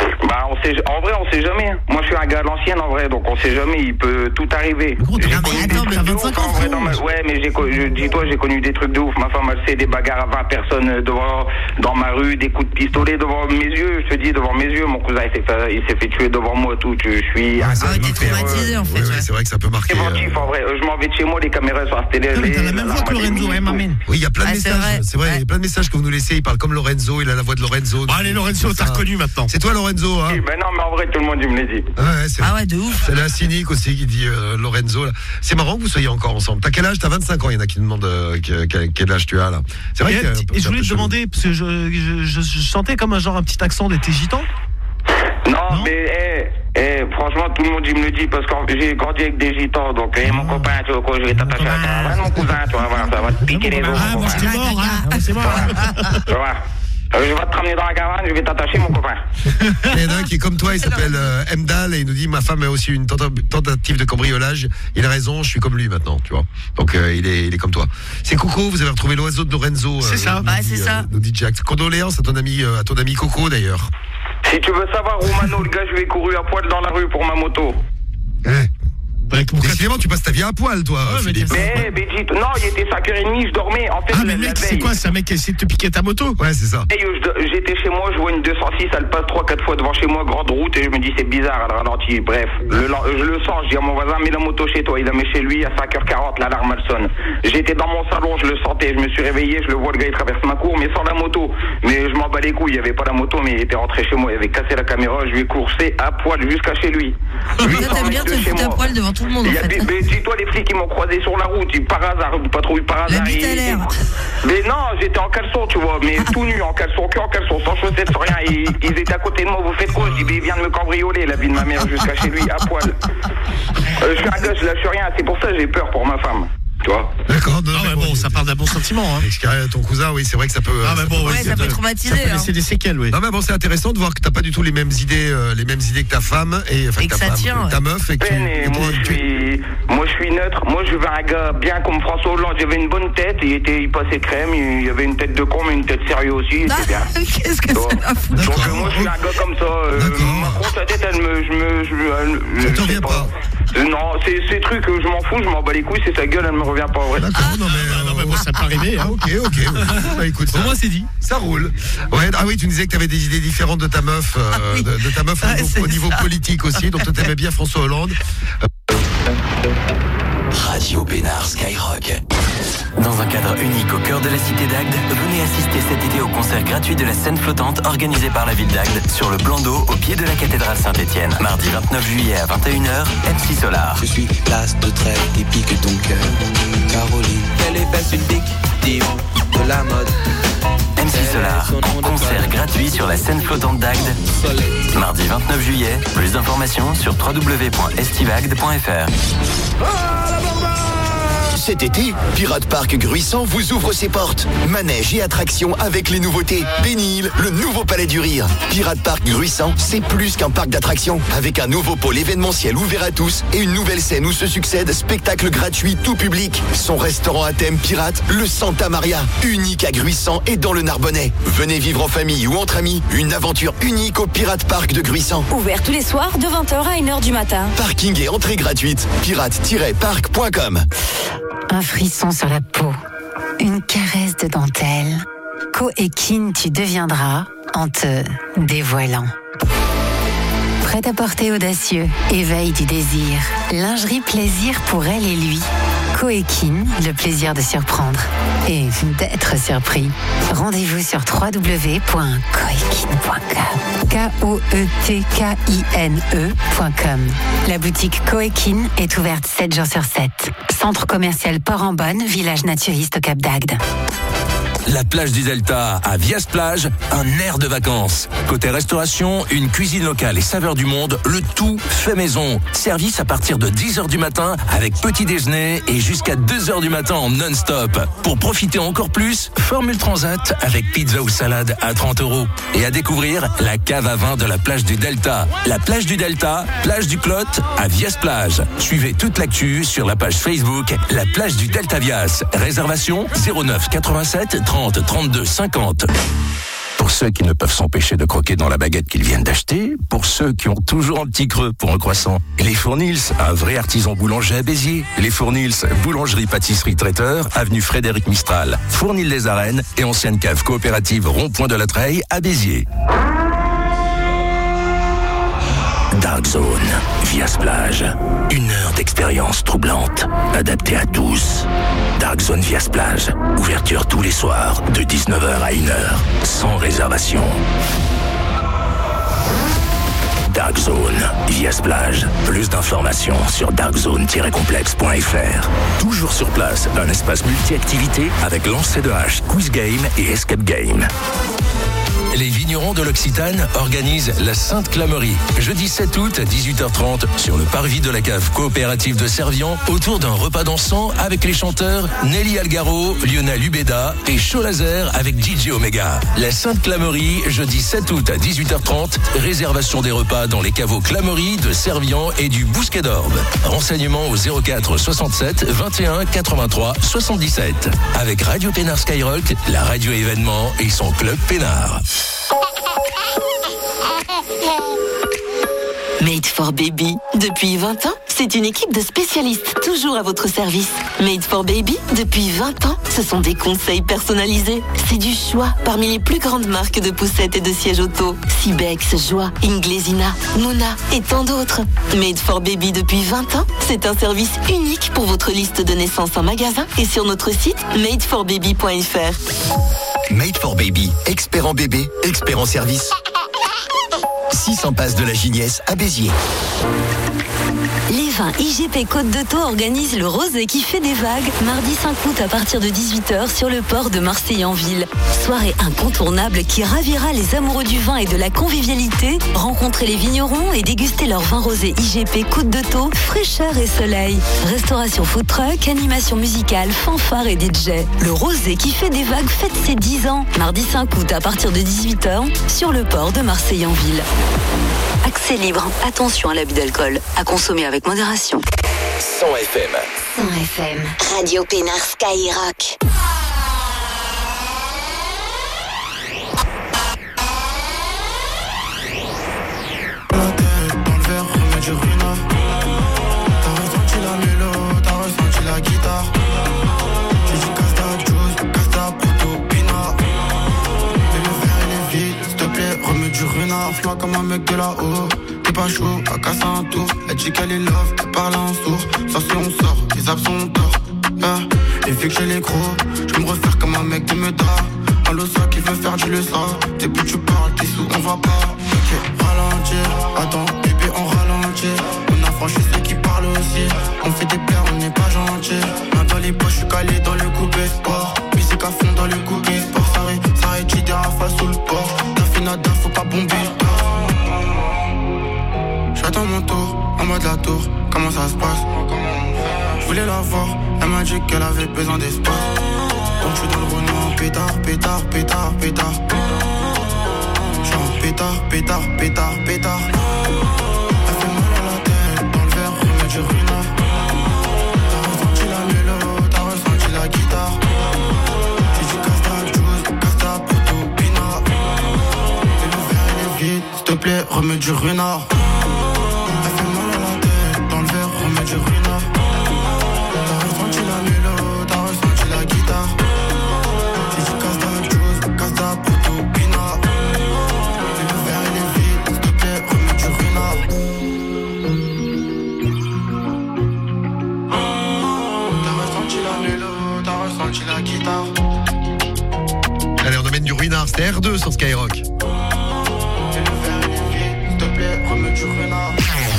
En vrai, on sait jamais. Moi, je suis un gars à l'ancienne, en vrai, donc on sait jamais. Il peut tout arriver. Attends, mais 25 ans. Ouais, mais dis-toi, j'ai connu des trucs de ouf. Ma femme, elle sait des bagarres à 20 personnes dans ma rue, des coups de pistolet devant mes yeux. Je te dis, devant mes yeux, mon cousin, il s'est fait tuer devant moi, tout. Je suis. Ah ouais, t'es traumatisé, en fait. Ouais, c'est vrai que ça peut marquer. En vrai, je m'en vais de chez moi, les caméras sont installées. T'as la même voix que Lorenzo, maman. Oui, il y a plein de messages. C'est vrai, il y a plein de messages que vous nous laissez. Il parle comme Lorenzo, il a la voix de Lorenzo. Allez, Lorenzo, t'as reconnu maintenant. C'est toi, Lorenzo, hein? Ben non, mais en vrai, tout le monde, il me l'a dit. Ouais, de ouf. C'est la cynique aussi qui dit Lorenzo. Là. C'est marrant que vous soyez encore ensemble. T'as quel âge? T'as 25 ans. Il y en a qui demandent quel âge tu as là. C'est vrai et je voulais te demander, parce que je sentais comme un petit accent d'été gitan. Non, mais franchement, tout le monde il me le dit parce que j'ai grandi avec des gitans. Donc, mon copain, tu vois quoi, je vais t'attacher à la caravane, mon cousin, tu vas voir, ça va te piquer les os. Ah, bon, c'était mort, hein. C'est mort. Tu vois. Je vais te ramener dans la caravane, je vais t'attacher, mon copain. Il y en a un qui est comme toi, il s'appelle Mdal et il nous dit ma femme a aussi une tentative de cambriolage. Il a raison, je suis comme lui maintenant, tu vois. Donc il est comme toi. C'est Coco, vous avez retrouvé l'oiseau de Lorenzo. C'est ça. C'est ça. Nous dit Jack. Condoléances à ton ami Coco d'ailleurs. Si tu veux savoir, Romano, le gars, je lui ai couru à poil dans la rue pour ma moto. Décidément, tu passes ta vie à poil, toi, Philippe. Mais non, il était 5h30, je dormais. En fait, mais mec, c'est quoi? C'est un mec qui essaie de te piquer ta moto? Ouais, c'est ça. J'étais chez moi, je vois une 206, elle passe 3-4 fois devant chez moi, grande route, et je me dis, c'est bizarre, elle ralentit. Bref, je le sens, je dis à mon voisin, mets la moto chez toi. Il la met chez lui, à 5h40, l'alarme, elle sonne. J'étais dans mon salon, je le sentais, je me suis réveillé, je le vois, le gars, il traverse ma cour, mais sans la moto. Mais je m'en bats les couilles, il n'y avait pas la moto, mais il était rentré chez moi, il avait cassé la caméra, je lui ai coursé à poil jusqu'à chez lui. Toi, t'aimes bien te foutre à poil devant tout le monde, en fait. Mais dis-toi, les flics, ils m'ont croisé sur la route, par hasard, patrouille par hasard. La bite à l'air. Mais non, j'étais en caleçon, tu vois, mais tout nu, en caleçon, que en caleçon, sans chaussettes, sans rien. Ils étaient à côté de moi, vous faites quoi? Je dis, mais il vient de me cambrioler, la vie de ma mère, jusqu'à chez lui, à poil. Je suis un gars, je lâche rien, c'est pour ça que j'ai peur pour ma femme. Tu vois? D'accord, bon, ça part d'un bon sentiment. Hein. Ton cousin, oui, c'est vrai que ça peut. Ça peut traumatiser. Ça peut laisser des séquelles, oui. Non, mais bon, c'est intéressant de voir que t'as pas du tout les mêmes idées que ta femme et que ça tient, ta meuf. Et moi, je suis neutre. Moi, je veux un gars bien comme François Hollande. J'avais une bonne tête. Il passait crème. Il avait une tête de con, mais une tête sérieuse aussi. Il était bien. Qu'est-ce que ça a foutu? Donc, moi, je suis un gars comme ça. Macron, sa tête, ça te revient pas. Non, ces trucs, je m'en fous, je m'en bats les couilles. C'est sa gueule, elle me revient pas en vrai. D'accord, non, mais bon, ça peut arriver. Hein. Ok. Bah, écoute, pour moi, c'est dit. Ça roule. Ouais, tu nous disais que tu avais des idées différentes de ta meuf, de ta meuf au niveau politique aussi. Donc, tu aimais bien François Hollande. Radio Pénard Skyrock. Dans un cadre unique au cœur de la cité d'Agde, venez assister cet été au concert gratuit de la scène flottante organisé par la ville d'Agde sur le plan d'eau au pied de la cathédrale Saint-Étienne. Mardi 29 juillet à 21h, MC Solar. Je suis l'as de trait qui pique ton cœur. Caroline, elle est fesses une victime de la mode. MC Solar, concert gratuit sur la scène flottante d'Agde. Mardi 29 juillet, plus d'informations sur www.estivagde.fr. Cet été, Pirate Park Gruissant vous ouvre ses portes. Manège et attractions avec les nouveautés. Bénil, le nouveau palais du rire. Pirate Park Gruissant, c'est plus qu'un parc d'attractions. Avec un nouveau pôle événementiel ouvert à tous et une nouvelle scène où se succèdent spectacles gratuits tout public. Son restaurant à thème pirate, le Santa Maria, unique à Gruissant et dans le Narbonnais. Venez vivre en famille ou entre amis, une aventure unique au Pirate Park de Gruissant. Ouvert tous les soirs de 20h à 1h du matin. Parking et entrée gratuite. pirate-park.com. Un frisson sur la peau, une caresse de dentelle. Coéquine, tu deviendras en te dévoilant. Prêt-à-porter audacieux, éveil du désir, lingerie plaisir pour elle et lui. Coéquine, le plaisir de surprendre et d'être surpris. Rendez-vous sur www.coéquine.com. Koetkine.com. La boutique Coéquine est ouverte 7 jours sur 7. Centre commercial Port-en-Bonne, village naturiste au Cap d'Agde. La plage du Delta à Vias-Plage, un air de vacances. Côté restauration, une cuisine locale et saveurs du monde, le tout fait maison. Service à partir de 10h du matin avec petit déjeuner et jusqu'à 2h du matin en non-stop. Pour profiter encore plus, formule transat avec pizza ou salade à 30 €. Et à découvrir la cave à vin de la plage du Delta. La plage du Delta, plage du Clot à Vias-Plage. Suivez toute l'actu sur la page Facebook La plage du Delta Vias. Réservation 09 87 30 32 50. Pour ceux qui ne peuvent s'empêcher de croquer dans la baguette qu'ils viennent d'acheter, pour ceux qui ont toujours un petit creux pour un croissant, les Fournils, un vrai artisan boulanger à Béziers. Les Fournils, boulangerie, pâtisserie, traiteur, avenue Frédéric Mistral, Fournil les Arènes et ancienne cave coopérative Rond-Point de la Treille à Béziers. Dark Zone, Vias-Plage. 1 heure d'expérience troublante, adaptée à tous. Dark Zone Vias-Plage. Ouverture tous les soirs, de 19h à 1h, sans réservation. Dark Zone, Vias-Plage. Plus d'informations sur darkzone-complexe.fr. Toujours sur place, un espace multi-activité avec lancer de hache, quiz game et escape game. Les vignerons de l'Occitane organisent la Sainte Clamerie. Jeudi 7 août à 18h30 sur le parvis de la cave coopérative de Servian autour d'un repas dansant avec les chanteurs Nelly Algaro, Lionel Ubeda et Show Laser avec DJ Omega. La Sainte Clamerie, jeudi 7 août à 18h30. Réservation des repas dans les caveaux Clamerie de Servian et du Bousquet d'Orbe. Renseignements au 04 67 21 83 77. Avec Radio Pénard Skyrock, la radio événement et son club Pénard. Made for Baby. Depuis 20 ans, c'est une équipe de spécialistes toujours à votre service. Made for Baby, depuis 20 ans, ce sont des conseils personnalisés. C'est du choix parmi les plus grandes marques de poussettes et de sièges auto. Cibex, Joie, Inglesina, Mona et tant d'autres. Made for Baby depuis 20 ans, c'est un service unique pour votre liste de naissance en magasin et sur notre site madeforbaby.fr. Made for Baby, expert en bébé, expert en service. 600 passes de la Gignesse à Béziers. Les vins IGP Côte de Thau organisent le Rosé qui fait des vagues mardi 5 août à partir de 18h sur le port de Marseille-en-Ville. Soirée incontournable qui ravira les amoureux du vin et de la convivialité. Rencontrez les vignerons et dégustez leur vin rosé IGP Côte de Thau, fraîcheur et soleil. Restauration food truck, animation musicale, fanfare et DJ. Le Rosé qui fait des vagues fête ses 10 ans. Mardi 5 août à partir de 18h sur le port de Marseille-en-Ville. Accès libre. Attention à l'abus d'alcool. À consommer avec modération. 100 FM. 100 FM. Radio Pénard Skyrock. Dans le verre, remets du Runa. T'as ressenti la mélo, t'as ressenti la guitare. J'ai dit casse ta juice, casse ta poteau, pinard. Fais le verre, il est vide, s'il te plaît, remets du Runa. Fais-moi comme un mec de là-haut. T'es pas chaud, à casser un tour. Elle dit qu'elle est love, elle parle en sourd. Sauf si on sort, les absents ont tort. Et vu que j'ai les gros, je me refaire comme un mec de Meda. Un losa qui veut faire du leçon. T'es plus tu parles, t'es sous, on va pas. Ok, ralentir, attends, bébé, on ralentit. On a franchi ceux qui parlent aussi. On fait des plaies, on n'est pas gentil. Main dans les poches, je suis calé dans le coupé sport. Musique à fond dans le cookie sport. Ça rétide à face sous le port. T'as fait nada, faut pas bomber le port. J'attends mon tour, en bas de la tour, comment ça se passe? Je voulais la voir, elle Elle m'a dit qu'elle avait besoin d'espace. Donc je suis dans le Renault, pétard, pétard, pétard, pétard. Je suis en pétard, pétard, pétard, pétard. Elle fait mal à la tête, dans le verre, remets du ruina. T'as ressenti la mélo, t'as ressenti la guitare. J'ai dit casse ta juice, casse ta poteau, pina. Et le verre il est vide, s'il te plaît, remets du ruina. Elle fait mal à la tête, dans le verre, remets du ruina. T'as ressenti la mélo, t'as ressenti la guitare. J'ai dit casse ta juice, casse ta poteau, pina. Et le verre il est vide, s'il te plaît, remets du ruina. T'as ressenti la mélo, t'as ressenti la guitare. Allez, on emmène du ruinard, c'était R2 sur Skyrock. Et le verre il est vide, s'il te plaît, remets du ruina.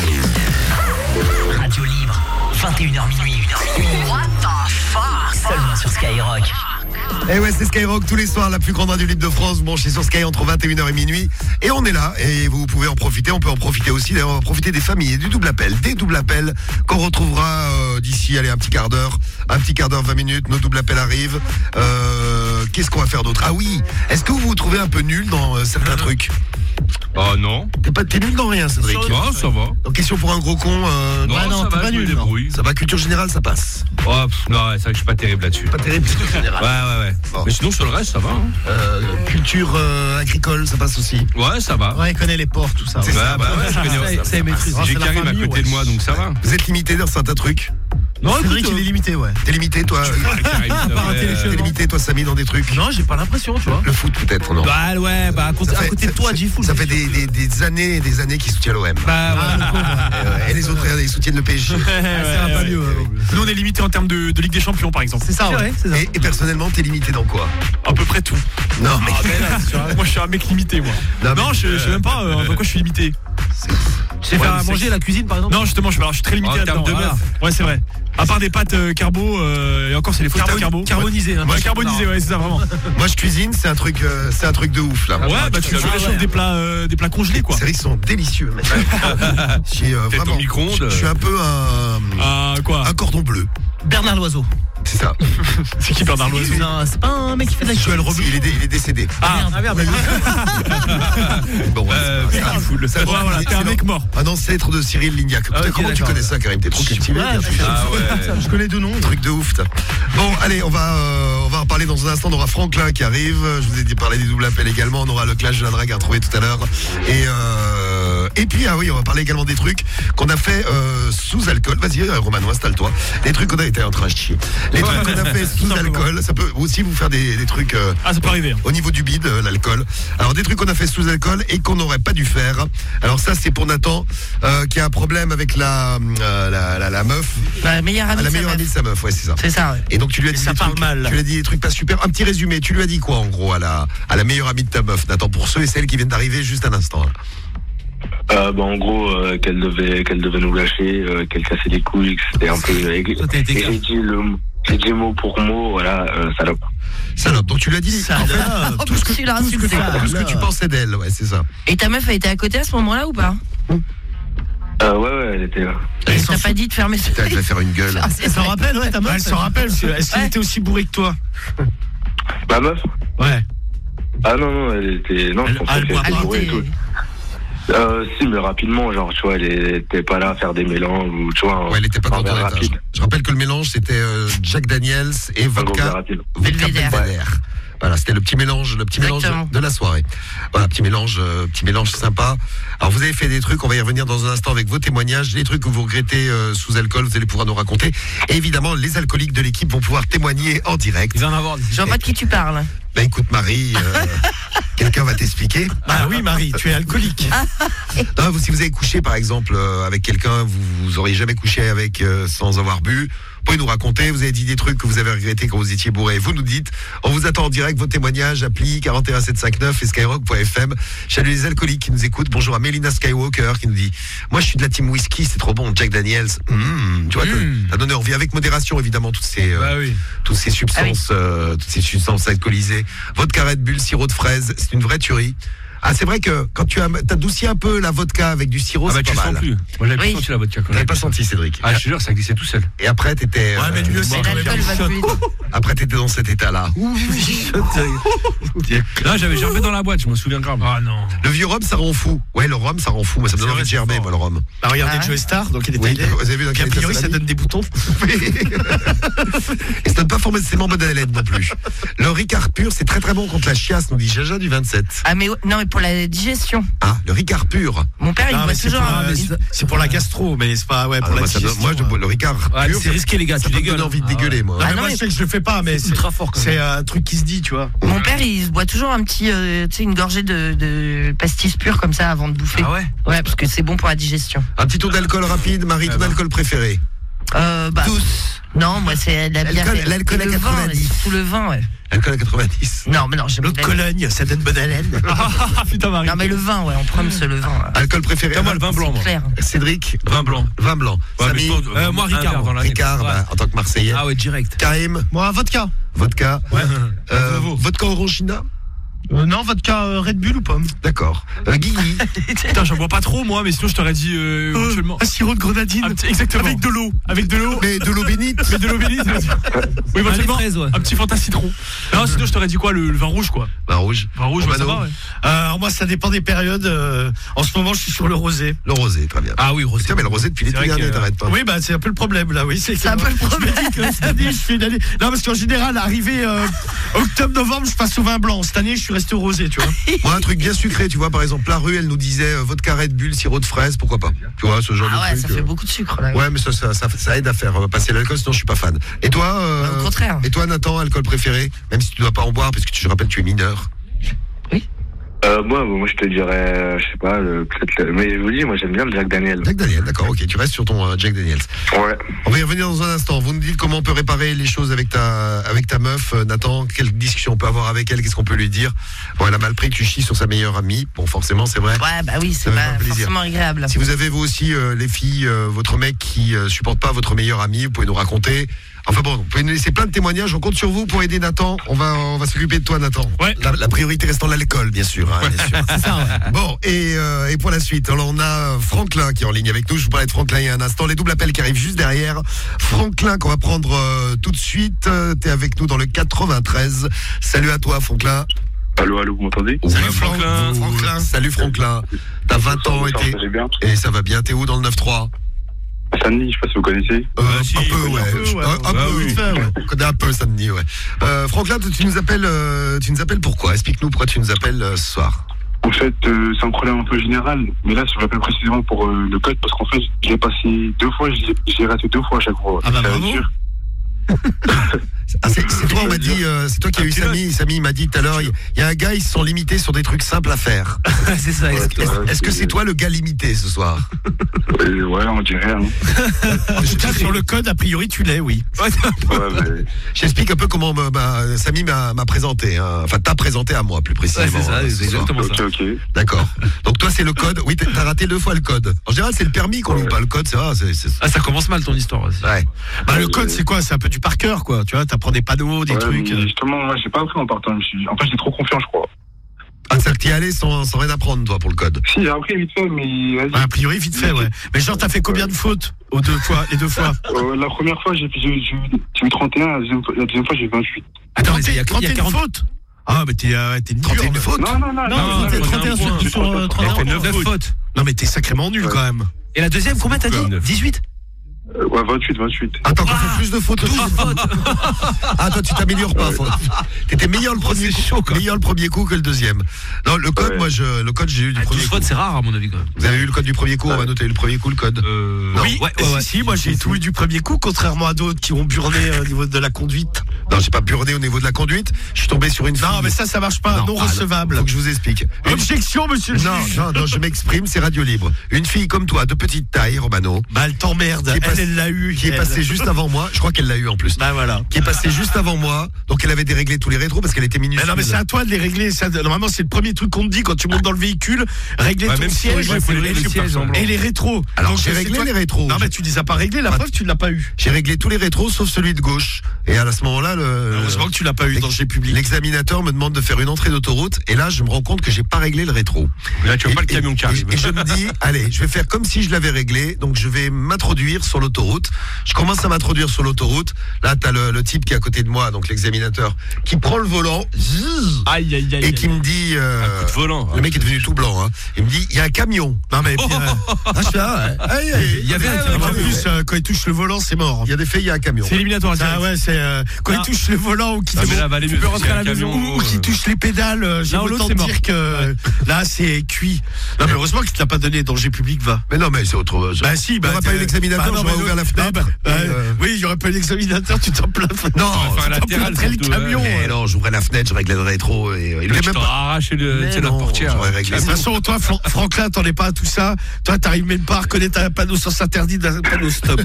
Radio libre, 21h minuit. What the fuck? Seulement sur Skyrock. Et ouais, c'est Skyrock tous les soirs, la plus grande radio libre de France. Bon, je suis sur Sky entre 21h et minuit. Et on est là, et vous pouvez en profiter. On peut en profiter aussi. D'ailleurs, on va profiter des familles et du double appel. Des doubles appels qu'on retrouvera d'ici, allez, un petit quart d'heure. 20 minutes. Nos doubles appels arrivent. Qu'est-ce qu'on va faire d'autre? Ah oui, est-ce que vous vous trouvez un peu nul dans certains trucs? Oh non. T'es nul dans rien, Cédric. Ah, ça va. Donc, question pour un gros con. Non, t'es pas nul. Ça va, culture générale, ça passe. Oh, non, c'est vrai que je suis pas terrible là-dessus. Pas terrible, culture générale. Ouais. Bon. Mais sinon, sur le reste, ça va. Culture agricole, ça passe aussi. Ouais, ça va. Ouais, il connaît les ports, tout ça. C'est ça. Je connais. Ça maîtrise. J'ai Karim à côté de moi, donc ça va. Vous êtes limité dans certains trucs? Non, Cédric, il est limité, ouais. T'es limité, toi? T'es limité, toi, Samy, dans des trucs? Non, j'ai pas l'impression, tu vois. Le foot, peut-être, non? Bah, ouais, à côté de toi, G-Foot. Ça fait des années et des années qu'ils soutiennent l'OM. Bah, ouais. Et les autres, ils soutiennent le PSG. C'est pas mieux. Nous, on est limité en termes de Ligue des Champions, par exemple. C'est ça, ouais. Et personnellement, t'es limité dans quoi? À peu près tout. Non, mais. Moi, je suis un mec limité, moi. Non, je sais même pas dans quoi je suis limité. Tu sais faire à manger, la cuisine, par exemple? Non, justement, je suis très limité là-dedans. Ouais, c'est vrai. À part des pâtes carbo, et encore c'est les fausses pâtes carbo. Carbonisées. Ouais, carbonisées, ouais, c'est ça vraiment. Moi je cuisine, c'est un truc de ouf là. Ouais, bah tu réchauffes des plats congelés quoi. C'est vrai qu'ils sont délicieux. Vraiment. Au micro-ondes. Je suis un peu un cordon bleu. Bernard Loiseau. C'est ça. C'est qui Bernard Loiseau? C'est pas un mec qui fait de la Joël Robuchon. Il est décédé. Ah merde. Bon, c'est voilà, t'es un mec mort. Un ancêtre de Cyril Lignac. Comment tu connais ça, Karim? T'es trop cultivé. Je connais deux noms. Truc de ouf. Bon, allez, on va en reparler dans un instant. On aura Franklin qui arrive. Je vous ai parlé des doubles appels également. On aura le clash de la drague à retrouver tout à l'heure. Et puis, ah oui, on va parler également des trucs qu'on a fait sous alcool. Vas-y, Romano, installe-toi. Les trucs qu'on a été en train de chier. Les trucs qu'on a fait sous alcool, ça peut aussi vous faire des trucs ça peut arriver. Au niveau du bide, l'alcool. Alors des trucs qu'on a fait sous alcool et qu'on n'aurait pas dû faire. Alors ça c'est pour Nathan qui a un problème avec la meuf. La meilleure amie de sa meuf, ouais, c'est ça. C'est ça, ouais. Et donc tu lui as dit ça parle mal. Tu lui as dit des trucs pas super. Un petit résumé, tu lui as dit quoi en gros à la meilleure amie de ta meuf, Nathan, pour ceux et celles qui viennent d'arriver juste un instant. En gros, qu'elle devait nous lâcher, qu'elle cassait les couilles, que c'était un peu. J'ai dit mot pour mot, voilà, salope. Salope, donc tu lui as dit tout ce que tu pensais d'elle, ouais, c'est ça. Et ta meuf a été à côté à ce moment-là ou pas? Ouais, elle était là. Elle t'a pas dit de fermer ce Elle va faire une gueule. Elle s'en rappelle, ouais, ta meuf? Elle s'en rappelle. Est-ce qu'elle était aussi bourrée que toi? Ma meuf? Ouais. Ah non, elle était. Non, je pensais qu'elle était bourrée et tout. Si, mais rapidement, genre, tu vois, elle était pas là à faire des mélanges ou, tu vois. Ouais, elle était pas dans rapide. Je rappelle que le mélange, c'était Jack Daniels et vodka Belvedere. Voilà, c'était le petit mélange de la soirée. Voilà, petit mélange sympa. Alors, vous avez fait des trucs, on va y revenir dans un instant avec vos témoignages, les trucs que vous regrettez sous alcool, vous allez pouvoir nous raconter. Et évidemment, les alcooliques de l'équipe vont pouvoir témoigner en direct. Je vois pas de qui tu parles. Bah écoute Marie, quelqu'un va t'expliquer. Ah oui Marie, tu es alcoolique. Non, si vous avez couché par exemple avec quelqu'un, vous auriez jamais couché avec sans avoir bu. Vous pouvez nous raconter, vous avez dit des trucs que vous avez regrettés quand vous étiez bourré. Vous nous dites, on vous attend en direct, vos témoignages, appli 41759 et skyrock.fm. Salut les alcooliques qui nous écoutent. Bonjour à Mélina Skywalker qui nous dit, moi je suis de la team whisky, c'est trop bon, Jack Daniels. Tu vois, t'as donné envie, avec modération évidemment, toutes ces substances, toutes ces substances alcoolisées. Vodka Red Bull, sirop de fraise, c'est une vraie tuerie. Ah, c'est vrai que quand tu t'adoucis un peu la vodka avec du sirop, c'est tu pas sens mal. plus. Moi, j'avais pas senti la vodka. T'avais pas senti, Cédric. Ah, je te jure, ça glissait tout seul. Et après, t'étais. Ouais, mais mieux, c'est quand même Après, t'étais dans cet état-là. Là, j'avais gerbé dans la boîte, je me souviens grave. Ah non. Le vieux rhum, ça rend fou. Ouais, le rhum, ça rend fou. Moi, ça me donne envie de gerber, moi, le rhum. Bah, regardez Joe Star, donc il est Oui, taillé. vous avez vu dans Et quel a état priori, ça ça l'a donne des boutons. Et ça donne pas forcément bonne haleine non plus. Le Ricard pur, c'est très très bon contre la chiasse, nous dit Jaja du 27. Ah, mais non, mais pour la digestion. Ah, le Ricard pur. Mon père, il boit toujours C'est pour la gastro, mais c'est pas pour la digestion. Moi, le Ricard pur. C'est risqué, les gars, ça me donne envie de dégueuler, moi. Non, mais moi, je sais que je le fais pas, mais c'est ultra fort. C'est un truc qui se dit, tu vois. Mon père, il se boit toujours un petit, tu sais, une gorgée de pastis pur comme ça avant de bouffer. Ah ouais? Ouais, parce que c'est bon pour la digestion. Un petit tour d'alcool rapide, Marie, ton alcool préféré? Tous. Non, moi, c'est la bière. L'alcool à 90. Sous le vin, ouais. Alcool à 90. Non, mais non, j'aime L'eau de Cologne, ça donne bonne haleine. Putain, Marie. Non, mais le vin, ouais, on promme le vin. Alcool préféré? Moi, le vin blanc, moi. Clair. Cédric? Vin blanc. Vin blanc. Samy? Moi, Ricard. Ricard, bah, en tant que Marseillais. Ah ouais, direct. Karim? Moi, vodka. Vodka. Ouais. Vodka Orangina? Non, vodka Red Bull ou pomme. D'accord. Guigui? Putain, j'en bois pas trop, moi, mais sinon, je t'aurais dit éventuellement. Un sirop de grenadine. Exactement. Avec de l'eau. Mais de l'eau bénite? Mais de l'eau bénite. Oui, éventuellement. Un petit Fanta citron. Non, sinon, je t'aurais dit quoi, le vin rouge, quoi. Vin rouge. Vin rouge, ça va, ouais. Alors, moi, ça dépend des périodes. En ce moment, je suis sur le rosé. Le rosé, très bien. Ah oui, rosé. Tiens, mais le rosé depuis l'été dernier, t'arrêtes pas. Oui, bah, c'est un peu le problème, là, oui. C'est un peu le problème. Cette année, je fais une année. Non, parce qu'en général, arrivé octobre-novembre, je passe au vin blanc. Cette année, je suis resté au rosé, tu vois. Moi, un truc bien sucré, tu vois, par exemple, la rue, elle nous disait vodka Red Bull, sirop de fraise, pourquoi pas? Tu vois, ce genre de ouais, truc. ça fait beaucoup de sucre, là. Ouais, mais ça aide à faire passer l'alcool, sinon je suis pas fan. Et toi, au contraire. Et toi, Nathan, alcool préféré? Même si tu dois pas en boire, parce que je rappelle, tu es mineur. Moi, je te dirais, je sais pas, peut-être mais je vous dis, moi, j'aime bien le Jack Daniel. Jack Daniel, d'accord, ok, tu restes sur ton Jack Daniels. Ouais. On va y revenir dans un instant. Vous nous dites comment on peut réparer les choses avec ta meuf, Nathan. Quelle discussion on peut avoir avec elle? Qu'est-ce qu'on peut lui dire? Bon, elle a mal pris que tu chies sur sa meilleure amie. Bon, forcément, c'est vrai. Ouais, bah oui, c'est pas forcément agréable. Si vous avez, vous aussi, les filles, votre mec qui supporte pas votre meilleure amie, vous pouvez nous raconter. Enfin bon, vous pouvez nous laisser plein de témoignages. On compte sur vous pour aider Nathan. On va s'occuper de toi, Nathan. Ouais. La priorité restant l'alcool, bien sûr. Hein, bien sûr. C'est ça, ouais. Bon, et pour la suite, alors on a Franklin qui est en ligne avec nous. Je vous parlais de Franklin il y a un instant. Les doubles appels qui arrivent juste derrière. Franklin qu'on va prendre tout de suite. T'es avec nous dans le 93. Salut à toi, Franklin. Allô, vous m'entendez? Salut Franklin. Salut Franklin. T'as 20 ans et ça va bien. T'es où dans le 9-3? Saint-Denis, je sais pas si vous connaissez. Un peu, ouais. Un peu, vite fait, ouais. On connaît un peu Saint-Denis, ouais. Franklin, tu nous appelles pourquoi? Explique-nous pourquoi tu nous appelles ce soir. En fait, c'est un problème un peu général, mais là, je l'appelle précisément pour le code, parce qu'en fait, je l'ai passé 2 fois, j'ai raté 2 fois à chaque fois. Ah bah bravo. C'est toi, on m'a dit, c'est toi qui as eu Samy. Samy m'a dit tout à l'heure, il y a un gars, ils se sont limités sur des trucs simples à faire. C'est ça. Est-ce que c'est toi le gars limité ce soir? Ouais, on dirait. Hein. Sur le code, a priori, tu l'es, oui. J'explique un peu comment Samy m'a présenté. Hein. Enfin, t'as présenté à moi, plus précisément. Ouais, c'est exactement ça. Ok. D'accord. Donc toi, c'est le code. Oui, t'as raté 2 fois le code. En général, c'est le permis qu'on loupe pas. Le code, c'est vrai. Ah, ça commence mal ton histoire. Ouais. Bah, le code, c'est quoi? C'est un peu du par cœur, quoi. Tu vois, t'apprends des panneaux, des trucs. Justement, moi, j'ai pas appris en partant. En fait, j'étais trop confiant, je crois. Ah, ça t'y allais sans rien apprendre, toi, pour le code? Si, j'ai appris vite fait, mais vas-y. Bah, a priori, vite fait, ouais. Mais genre, t'as fait combien de fautes les 2 fois? La première fois, j'ai eu 31, la deuxième fois, j'ai eu 28. Attends, il y a 40 fautes? Ah, mais t'es une 31 fautes? Non, t'es 31 sur 31. 9 fautes. Non, mais t'es sacrément nul, quand même. Et la deuxième, combien t'as dit? 18? Ouais, 28. Attends, t'as fait plus de fautes aussi. Ah, toi, tu t'améliores pas. T'étais meilleur le premier coup que le deuxième. Non, le code, moi, le code, j'ai eu du premier coup. Fautes, c'est rare, à mon avis, quand même. Vous avez eu le code du premier coup? On va noter le premier coup, le code. Oui, si, moi, j'ai tout eu du premier coup, contrairement à d'autres qui ont burné au niveau de la conduite. Non, j'ai pas burné au niveau de la conduite. Je suis tombé sur une fille. Non, mais ça marche pas. Non recevable. Faut que je vous explique. Objection, monsieur le juge. Non, je m'exprime, c'est radio libre. Une fille comme toi, de petite taille, Romano. Bah, elle t'emmerde. Elle l'a eu. Qui est passée juste avant moi. Je crois qu'elle l'a eu en plus. Bah, voilà. Qui est passée juste avant moi. Donc, elle avait déréglé tous les rétros parce qu'elle était minuscule. Mais non, mais c'est à toi de les régler. Normalement, c'est le premier truc qu'on te dit quand tu montes dans le véhicule. Régler ton siège. Et les rétros. Alors, j'ai réglé les rétros. Non, mais tu les as pas réglés. La preuve, tu ne l'as pas eu. J'ai réglé tous les rétros sauf celui de gauche. Et à ce moment-là, heureusement que tu l'as pas eu danger public. L'examinateur me demande de faire une entrée d'autoroute et là je me rends compte que j'ai pas réglé le rétro. Là tu vois pas le camion qui arrive. Et je me dis allez, je vais faire comme si je l'avais réglé, donc je vais m'introduire sur l'autoroute. Je commence à m'introduire sur l'autoroute. Là t'as le type qui est à côté de moi, donc l'examinateur, qui prend le volant et qui me dit un coup de volant. Le mec est devenu tout blanc. Hein. Il me dit il y a un camion. Non mais je suis là. Il y avait un camion. En plus quand il touche le volant c'est mort. Il y a des faits, il y a un camion. C'est éliminatoire. Ah ouais, c'est quand il touche le volant ou qu'il peut rentrer à la maison ou qu'il touche les pédales, j'ai autant dire que là c'est cuit. Non mais heureusement qu'il te l'a pas donné danger public va. Mais non mais c'est autre chose. Bah si, il n'y aurait pas eu l'examinateur, j'aurais ouvert la fenêtre. Oui, il y aurait pas eu l'examinateur, tu t'en plains. Non, le camion. Non, j'ouvrais la fenêtre, je réglais le rétro et il même pas arraché la portière. De toute façon, toi Franklin, t'en es pas à tout ça. Toi t'arrives même pas à reconnaître un panneau sens interdit d'un panneau stop.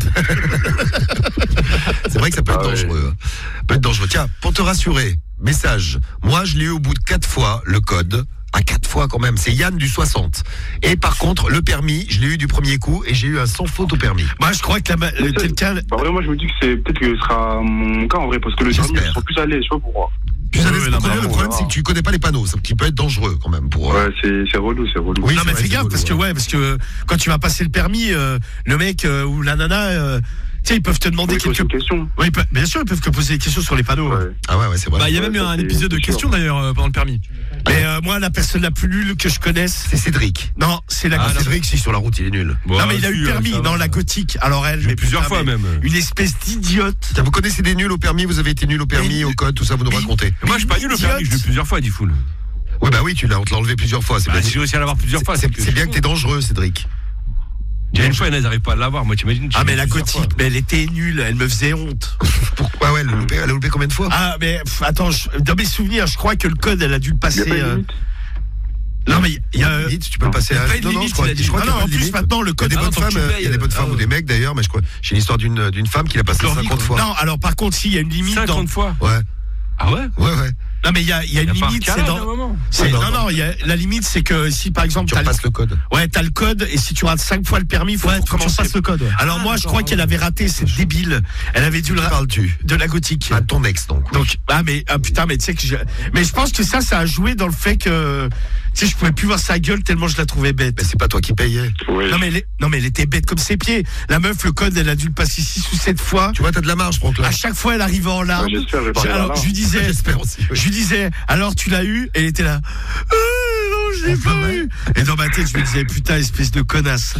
C'est vrai que ça peut être dangereux. Peut être dangereux. Tiens, pour te rassurer, message. Moi, je l'ai eu au bout de 4 fois, le code. À 4 fois quand même. C'est Yann du 60. Et par contre, le permis, je l'ai eu du premier coup et j'ai eu un sans faute au permis. Moi, je crois que quelqu'un. En vrai, moi, je me dis que c'est peut-être que ce sera mon cas en vrai, parce que le permis, ils sont plus allés, je sais pas pourquoi. Le problème, c'est que tu connais pas les panneaux, ce qui peut être dangereux quand même pour. Ouais, c'est relou. Oui, non, mais fais gaffe parce que quand tu vas passer le permis, le mec ou la nana. Tu sais, ils peuvent te demander quelques questions. Oui, bien sûr, ils peuvent te poser des questions sur les panneaux. Ouais. Ah ouais, c'est vrai. Bah, il y a même eu un épisode de questions d'ailleurs pendant le permis. Mais moi, la personne la plus nulle que je connaisse, c'est Cédric. Non, c'est la. Cédric, si sur la route, il est nul. Bon, non, mais il a eu le permis. Non, la gothique. Alors elle, mais plusieurs fois même. Une espèce d'idiote. Vous connaissez des nuls au permis? Vous avez été nul au permis, au code, tout ça, vous nous racontez. Moi, je suis pas nul au permis. Je l'ai plusieurs fois, dit Foul. Oui, bah oui, on te l'a enlevé plusieurs fois. Si j'ai réussi à l'avoir plusieurs fois, c'est bien que t'es dangereux, Cédric. Une fois, ils n'arrivent pas à l'avoir. Moi, t'imagines. Ah, mais la gothique, mais elle était nulle. Elle me faisait honte. Pourquoi? Ouais, elle a loupé combien de fois? Ah, mais attends, dans mes souvenirs, je crois que le code, elle a dû le passer. Non, mais il y a limite, tu peux le passer à. Non, je crois en plus maintenant le code. Il y a des bonnes femmes ou des mecs d'ailleurs, mais je crois. J'ai l'histoire d'une femme qui l'a passé 50 fois. Non, alors par contre, s'il y a une limite. 50 fois. Ouais. Ah ouais? Ouais. Non mais il y a une limite, c'est dans. Non, il y a la limite, c'est que si par exemple tu passes le code. Ouais, t'as le code et si tu rates 5 fois le permis, il faut que tu passes le code. Alors moi, je crois qu'elle avait raté, c'est débile. Elle avait dû le parles-tu de la gothique. À ton ex donc. Donc putain, mais tu sais que mais je pense que ça a joué dans le fait que tu sais, je pouvais plus voir sa gueule tellement je la trouvais bête. Mais c'est pas toi qui payais. Oui. Non mais elle était bête comme ses pieds. La meuf, le code, elle a dû le passer 6 ou 7 fois. Tu vois, t'as de la marge, Franklin. À chaque fois, elle arrivait en larmes. Alors je lui disais, alors tu l'as eu, et elle était là. Non, je l'ai pas eu. Et dans ma tête, je me disais, putain, espèce de connasse.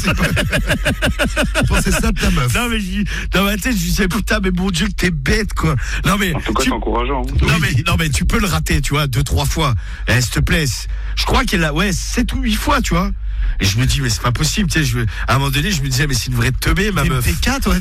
Je pensais ça de ta meuf. Non, mais dans ma tête, je me disais, putain, mais mon Dieu, que t'es bête, quoi. Non, mais. En tout cas, c'est encourageant. Non, mais tu peux le rater, tu vois, 2-3 fois. S'il te plaît. Je crois qu'elle a, 7 ou 8 fois, tu vois. Et je me dis, mais c'est pas possible, tu sais, à un moment donné, je me disais, mais c'est une vraie teubée, ma meuf. P4, toi,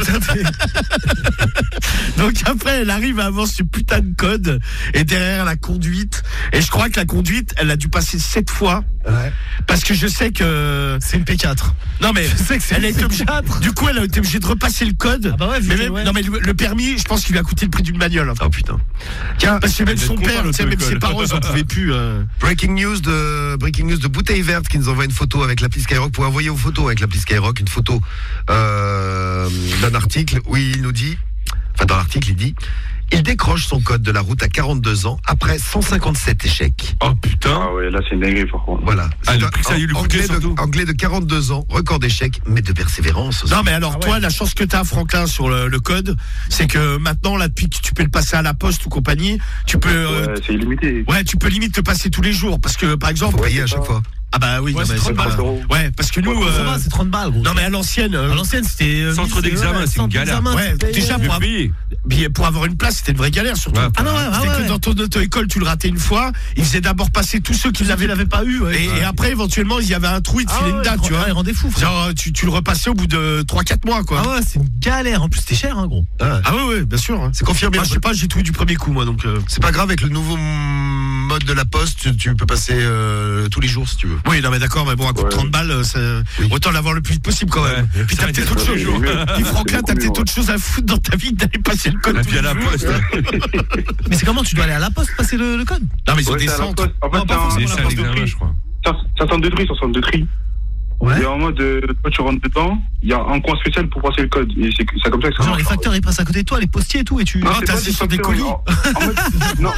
Donc après, elle arrive à avoir ce putain de code, et derrière la conduite, et je crois que la conduite, elle a dû passer 7 fois. Ouais. Parce que je sais que c'est une P4. Non mais je sais que elle a été obligée. Du coup, elle a été obligée de repasser le code. Ah bah ouais, Non mais le permis, je pense qu'il lui a coûté le prix d'une bagnole. Oh putain. Tiens, parce que même son père, tu sais, même ses parents, ils en pouvaient plus. Breaking news de Bouteille Verte qui nous envoie une photo avec l'appli Skyrock. Vous pouvez envoyer vos photos avec l'appli Skyrock, une photo d'un article où il nous dit, dans l'article, il dit. Il décroche son code de la route à 42 ans après 157 échecs. Oh putain. Ah ouais, là c'est une dinguerie par contre. Voilà. Anglais de 42 ans, record d'échecs, mais de persévérance aussi. Non mais alors toi, la chance que t'as, Franklin, sur le code, c'est que maintenant, là, depuis que tu peux le passer à la poste ou compagnie, tu peux... c'est illimité. Ouais, tu peux limite te passer tous les jours, parce que par exemple... Faut payer à chaque fois. Ah bah oui, ouais, non, mais c'est 30 balles. Ouais, parce que nous c'est 30 balles gros. Non mais à l'ancienne c'était centre d'examen, c'est une galère. Ouais, déjà pour avoir une place, c'était une vraie galère surtout. Ah non, c'était que dans ton auto-école, tu le ratais une fois, ils faisaient d'abord passer tous ceux qui l'avaient pas eu et après éventuellement, il y avait un trou, ils te filaient une date, tu vois. Ouais, rendez fou. Genre tu le repassais au bout de 3-4 mois quoi. Ah ouais, c'est une galère, en plus c'était cher gros. Ah ouais, bien sûr. C'est confirmé. Moi je sais pas, j'ai tout eu du premier coup moi donc c'est pas grave, avec le nouveau mode de la poste, tu peux passer tous les jours si tu veux. Oui, non mais d'accord, mais bon, à coup de 30 balles, autant l'avoir le plus vite possible quand même. Ouais. Puis t'as peut-être autre chose. Puis Franklin, t'as peut-être autre chose à foutre dans ta vie que d'aller passer le code. Puis à la poste. Mais c'est comment tu dois aller à la poste passer le code? Non mais ils ont des centres. En fait, c'est un examen, je crois. C'est un centre de tri, Et en mode, quand tu rentres dedans, il y a un coin spécial pour passer le code. Et c'est comme ça que ça Genre marche. les facteurs ils passent à côté de toi, les postiers et tout, et tu. Non, t'as assis sur des colis. En mode, non.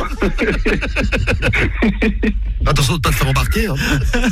Attention de pas te faire embarquer. Hein.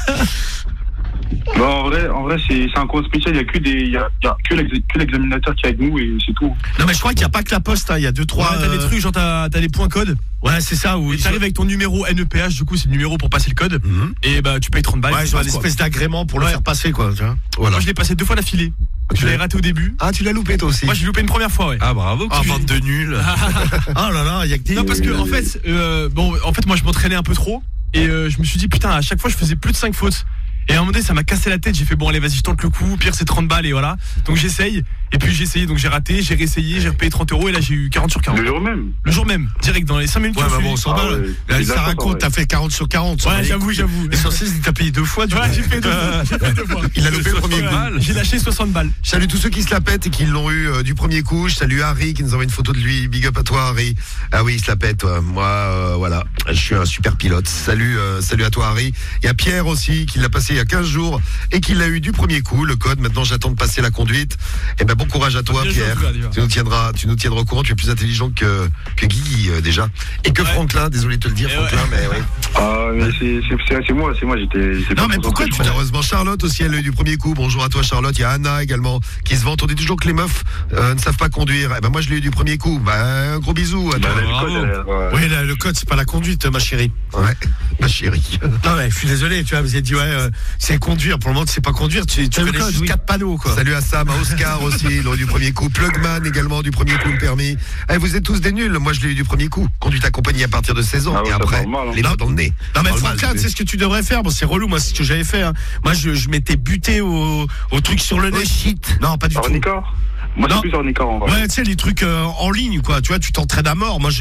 Non, en vrai, c'est un coin spécial. Il y a que l'examinateur qui est avec nous et c'est tout. Non, mais je crois qu'il n'y a pas que la poste. Il y a 2-3. Ouais, t'as des trucs, genre t'as les points codes. Ouais, c'est ça. Où et t'arrives avec ton numéro NEPH, du coup, c'est le numéro pour passer le code. Et bah, tu payes 30 balles. Ouais, ils ont une espèce d'agrément pour le faire passer, quoi. Tu vois. Voilà. Moi, je l'ai passé 2 fois d'affilée. Je l'avais raté au début. Ah, tu l'as loupé toi aussi. Moi, j'ai loupé une première fois, ouais. Ah, bravo. Ah, bande de nuls. Ah là là, il y a que des. Non, parce que, en fait, moi, je m'entraînais un peu trop. Et je me suis dit, putain, à chaque fois, je faisais plus de 5 fautes. Et à un moment donné, ça m'a cassé la tête. J'ai fait, bon, allez, vas-y, je tente le coup. Pire, c'est 30 balles et voilà. Donc, j'essaye. Et puis, j'ai essayé. Donc, j'ai raté. J'ai réessayé. J'ai repayé 30 €. Et là, j'ai eu 40 sur 40. Le jour même. Direct, dans les 5 minutes. Ouais, bah bon, on s'en bat. Là, ça raconte, t'as fait 40 sur 40. Ouais, j'avoue. Et sur 6, il t'a payé 2 fois. Ouais, j'ai fait 2 fois. Il a loupé le premier coup. J'ai lâché 60 balles. Je salue tous ceux qui se la pètent et qui l'ont eu du premier coup. Je salue Harry qui nous envoie une photo de lui. Big up à toi, Harry. Ah oui, il se la pète. Moi, voilà. Je suis un super pilote. Salut à toi, Harry. Il y a Pierre aussi qui l'a passé il y a 15 jours et qui l'a eu du premier coup. Le code. Maintenant, j'attends de passer la conduite. Et ben, bon courage à toi, Pierre. Tu nous tiendras au courant. Tu es plus intelligent que Guy déjà et que Franklin. Désolé de te le dire, Franklin, mais oui. Ah, mais c'est moi. Non, mais pourquoi tu malheureusement Charlotte aussi, elle a eu du premier coup. Bonjour à toi, Charlotte. Il y a Anna également qui se vante. On dit toujours que les meufs ne savent pas conduire. Eh ben moi, je l'ai eu du premier coup. Un gros bisou à toi. Oui, le code, c'est pas la conduite, ma chérie. Ouais, ma chérie. Non, mais je suis désolé. Tu vois, vous avez dit c'est conduire. Pour le moment, c'est pas conduire. Tu connais juste 4 panneaux, quoi. Salut à Sam, à Oscar aussi, il a eu du premier coup. Plugman également du premier coup le permis. Vous êtes tous des nuls. Moi, je l'ai eu du premier coup. Conduite accompagnée à partir de 16 ans et après les doigts dans le nez. Non, mais Franklin, tu sais ce que tu devrais faire. Bon, c'est relou, moi, c'est ce que j'avais fait. Hein. Moi, je m'étais buté au truc sur le nez. Shit. Non, pas du tout. Moi, c'est plus ornicard en vrai. Ouais, tu sais, les trucs en ligne, quoi. Tu vois, tu t'entraînes à mort. Moi, tu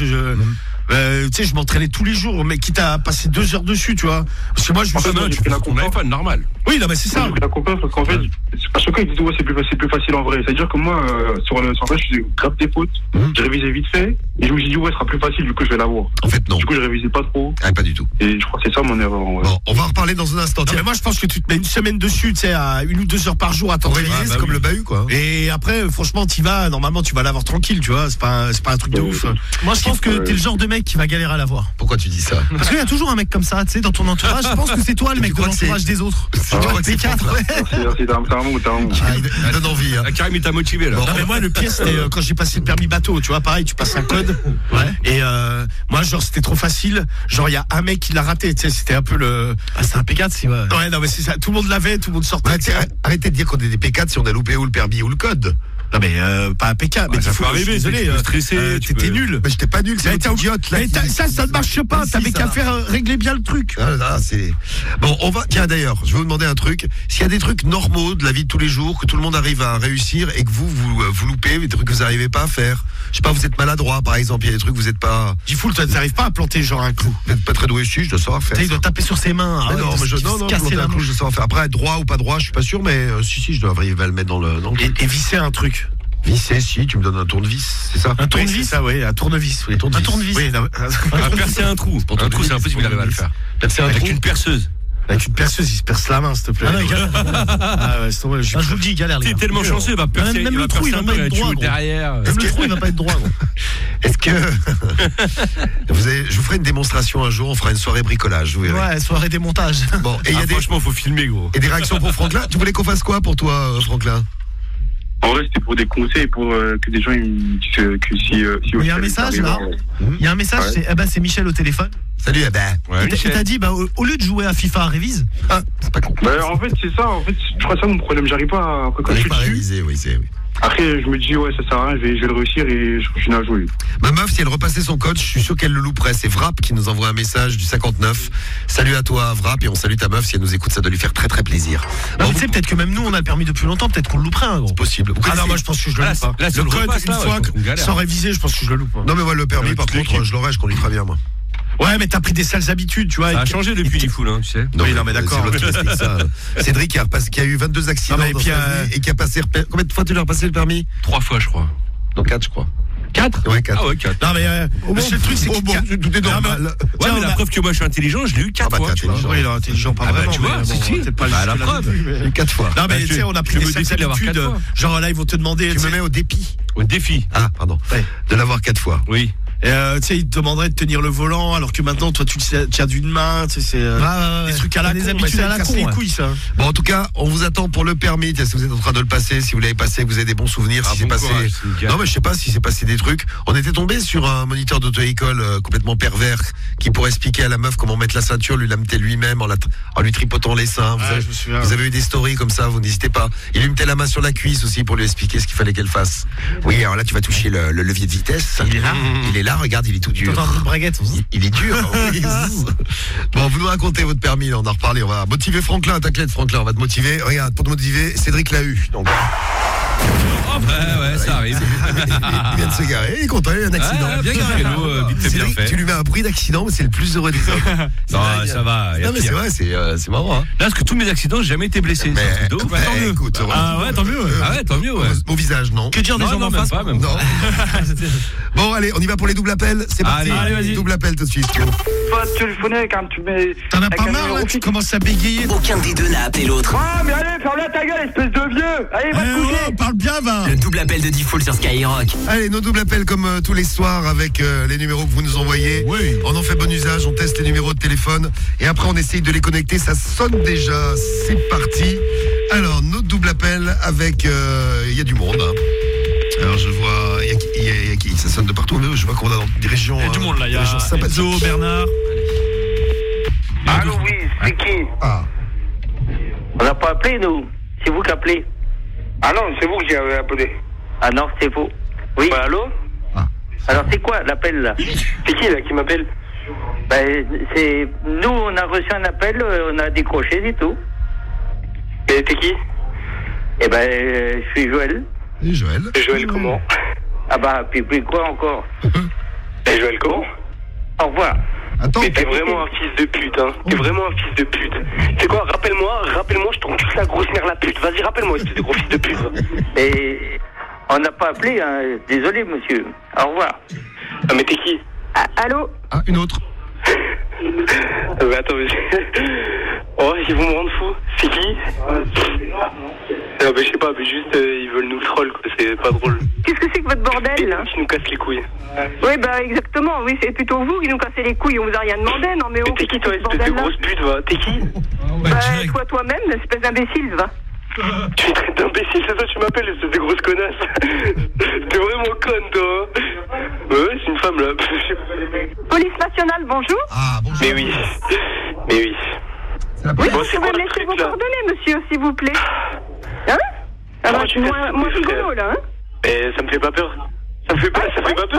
sais, je m'entraînais tous les jours, mais quitte à passer 2 heures dessus, tu vois. Parce que moi, je me suis tu fais ton iPhone, normal. Oui, non, mais c'est ça. J'ai pris la compétence parce qu'en fait, à chaque fois, ils disent, ouais, c'est plus facile en vrai. C'est-à-dire que moi, sur le je faisais grave des fautes, j'ai révisé vite fait, et je me suis dit, ouais, ce sera plus facile, du coup, je vais l'avoir. En fait, non. Du coup, je révisais pas trop. Ah, pas du tout. Et je crois que c'est ça mon erreur, en vrai. Bon, on va en reparler dans un instant. Non, mais moi, je pense que tu te mets une semaine dessus, tu sais, à 1 ou 2 heures par jour à t'entraîner. C'est comme le bahut, quoi. Et après, franchement, normalement, tu vas l'avoir tranquille, tu vois. C'est pas un truc de ouf. Moi, je pense que t'es le genre de mec qui va galérer à l'avoir. Pourquoi tu dis ça? Parce qu'il y a toujours un mec comme ça, tu sais, dans ton entourage. Je pense que c'est toi le mec de l'entourage des autres. C'est toi que Merci, t'as un mot. Il donne envie. Karim, il t'a motivé là. Non, mais moi, le pire, c'était quand j'ai passé le permis bateau, tu vois, pareil, tu passes un code. Ouais. Et moi, genre, c'était trop facile. Genre, il y a un mec qui l'a raté, tu sais, c'était un peu le. Ah, c'est un P4, c'est ouais. Ouais, non, mais c'est ça. Tout le monde l'avait, tout le monde sortait. Arrêtez de dire qu'on est des P4 si on a loupé ou le permis ou le code. Non, mais pas un PK. Mais ça peut arriver, désolé. Stressé. T'étais nul. Mais j'étais pas nul, c'est idiote là. Ça ne marche pas. T'avais qu'à faire régler bien le truc. Ah, c'est. Bon, on va. Tiens, d'ailleurs, je vais vous demander un truc. S'il y a des trucs normaux de la vie de tous les jours, que tout le monde arrive à réussir et que vous loupez, des trucs que vous n'arrivez pas à faire. Je sais pas, vous êtes maladroit, par exemple. Il y a des trucs que vous n'êtes pas. Gifoul, toi, t'arrives pas à planter genre un clou. Vous n'êtes pas très doué, si, je dois savoir faire. Il doit taper sur ses mains. Mais non, planter un clou, je dois savoir faire. Après, droit ou pas droit, je suis pas sûr, mais si, je dois arriver à le mettre dans le. Et visser un truc. Visser, si, tu me donnes un tournevis, c'est ça? Un tournevis, ça, oui, un tournevis. Oui. Un tournevis. Oui, percer un trou. Un trou, c'est impossible d'arriver à le faire. Percer un trou. Avec une perceuse. Avec une perceuse, il se perce la main, s'il te plaît. Ah ouais, je vous le dis, galère. T'es tellement chanceux, il va percer. Même le trou, il va pas être droit. Derrière. Même le trou, il va pas être droit. Est-ce que je vous ferai une démonstration un jour, on fera une soirée bricolage, vous verrez. Ouais, soirée démontage. Bon, et franchement, faut filmer, gros. Et des réactions pour Franklin. Tu voulais qu'on fasse quoi pour toi, Franklin? En vrai, c'était pour des conseils, pour que des gens ils me disent que si il y a un message là. Il y a un message, c'est Michel au téléphone. Salut, Il t'a dit, au lieu de jouer à FIFA, révise. Ah, c'est pas con. En fait, c'est ça. En fait, je crois que ça mon problème. J'arrive pas à. Quand je suis réviser, oui. Après, je me dis, ouais, ça sert à rien, je vais le réussir et je continue à jouer. Ma meuf, si elle repassait son code, je suis sûr qu'elle le louperait. C'est Vrap qui nous envoie un message du 59. Salut à toi, Vrap, et on salue ta meuf. Si elle nous écoute, ça doit lui faire très très plaisir. Bon, tu sais, peut-être que même nous, on a le permis depuis longtemps, peut-être qu'on le louperait, gros. C'est possible. Non, moi, je pense que je le loupe pas. Là, le code, une fois, sans réviser, je pense que je le loupe pas. Non, mais moi, le permis, par contre, je l'aurais, je conduis très bien, moi. Ouais, mais t'as pris des sales habitudes, tu vois. Ça a changé depuis Gifoul, hein, tu sais. Non, mais d'accord. Cédric qui a eu 22 accidents dans sa vie et qui a passé. Combien de fois tu l'as repassé le permis? 3 fois, je crois. Donc 4, je crois. 4 Ouais, 4. Ah ouais, 4. Non, mais le seul truc, c'est que tout est normal. Ouais, mais la preuve que moi je suis intelligent, je l'ai eu 4 fois. Oui, il est intelligent, pas vraiment. Tu vois, c'est pas la preuve. 4 fois. Non, mais tu sais, on a pris des habitudes. Genre là, ils vont te demander. Tu me mets au défi. Au défi. Ah, pardon. De l'avoir 4 fois. Oui. Tu sais, ils te demanderaient de tenir le volant, alors que maintenant, toi, tu tiens d'une main. Tu sais, c'est des trucs à la con. Des habitudes à la con. Les couilles, ça. Bon, en tout cas, on vous attend pour le permis. Si vous êtes en train de le passer, si vous l'avez passé, que vous avez des bons souvenirs, si c'est passé. Non, mais je sais pas si c'est passé des trucs. On était tombé sur un moniteur d'auto-école complètement pervers qui pourrait expliquer à la meuf comment mettre la ceinture, lui la mettait lui-même en lui tripotant les seins. Vous avez eu des stories comme ça, vous n'hésitez pas. Il lui mettait la main sur la cuisse aussi pour lui expliquer ce qu'il fallait qu'elle fasse. Oui, alors là, tu vas toucher le levier de vitesse. Il est là. Il est là, regarde, il est tout dur. Il est dur. Bon, vous nous racontez votre permis, là, on a reparlé. On va motiver Franklin, t'inquiète Franklin, on va te motiver. Regarde, pour te motiver, Cédric l'a eu. Donc. Oh ouais, ça arrive. Il vient de se garer, il est content, il y a eu un accident. Bien garé, bien fait. Tu lui mets un bruit d'accident, mais c'est le plus heureux des hommes. Non, ça va. Non, mais c'est vrai, c'est marrant. Hein. Là, parce que tous mes accidents, j'ai jamais été blessé. Mais tant mieux. Écoute, ah ouais, tant mieux. Ah ouais, tant mieux. Ouais. Au visage, non. Que dire des gens en face? Même non. Bon, allez, on y va pour les doubles appels. C'est parti. Allez, vas-y. Double appel tout de suite. Pas téléphoner quand tu mets. T'en as pas marre, là? Tu commences à bégayer. Aucun des deux n'a appelé l'autre. Ah, mais allez, ferme-la ta gueule, espèce de vieux. Allez, va te coucher. Parle bien, va. Le double appel de Diffoul sur Skyrock. Allez, nos doubles appels comme tous les soirs avec les numéros que vous nous envoyez. Oui. On en fait bon usage, on teste les numéros de téléphone et après on essaye de les connecter. Ça sonne déjà, c'est parti. Alors, notre double appel avec... Il y a du monde. Hein. Alors je vois, il y a qui ça sonne de partout, mais je vois qu'on a dans des régions. Il y a du monde là, il y a Enzo, Bernard. Allô, oui, c'est qui? On n'a pas appelé, nous. C'est vous qui appelez. Ah non, c'est vous qui avez appelé. Ah non, c'est vous. Oui. Bah, allô? Alors c'est quoi l'appel là? C'est qui là qui m'appelle? Ben c'est... Nous on a reçu un appel, on a décroché, c'est tout. Et t'es qui? Eh ben je suis Joël. Et Joël? Joël comment? Ah bah puis quoi encore? Et Joël comment? Au revoir. Attends, mais t'es vraiment un fils de pute, hein. T'es vraiment un fils de pute. C'est quoi? Rappelle-moi, je t'encule la grosse mère la pute. Vas-y, rappelle-moi, espèce de gros fils de pute. Et on n'a pas appelé, hein. Désolé, monsieur. Au revoir. Ah, mais t'es qui? Allô? Ah, une autre. Mais attends, mais... Oh, ils vont me rendre fou. C'est qui? Non, mais je sais pas, mais juste, ils veulent nous troll, quoi. C'est pas drôle. Qu'est-ce que c'est que votre bordel, là? Qui nous casse les couilles. Oui, bah, exactement. Oui, c'est plutôt vous qui nous cassez les couilles. On vous a rien demandé, non, mais... Mais t'es qui, toi, espèce de grosse pute, va? T'es qui? Bah, toi-même, espèce d'imbécile, va. Tu me traites d'imbécile, c'est ça que tu m'appelles, espèce de grosse connasse. T'es vraiment conne, toi. Ouais, c'est une femme, là. Police nationale, bonjour. Ah, bonjour. Mais oui. Oui, bon, vous pouvez me laisser vos coordonnées, monsieur, s'il vous plaît. Hein? Ah bah, moi rigolo, là, hein? Mais ça me fait pas peur. Ça me fait pas peur.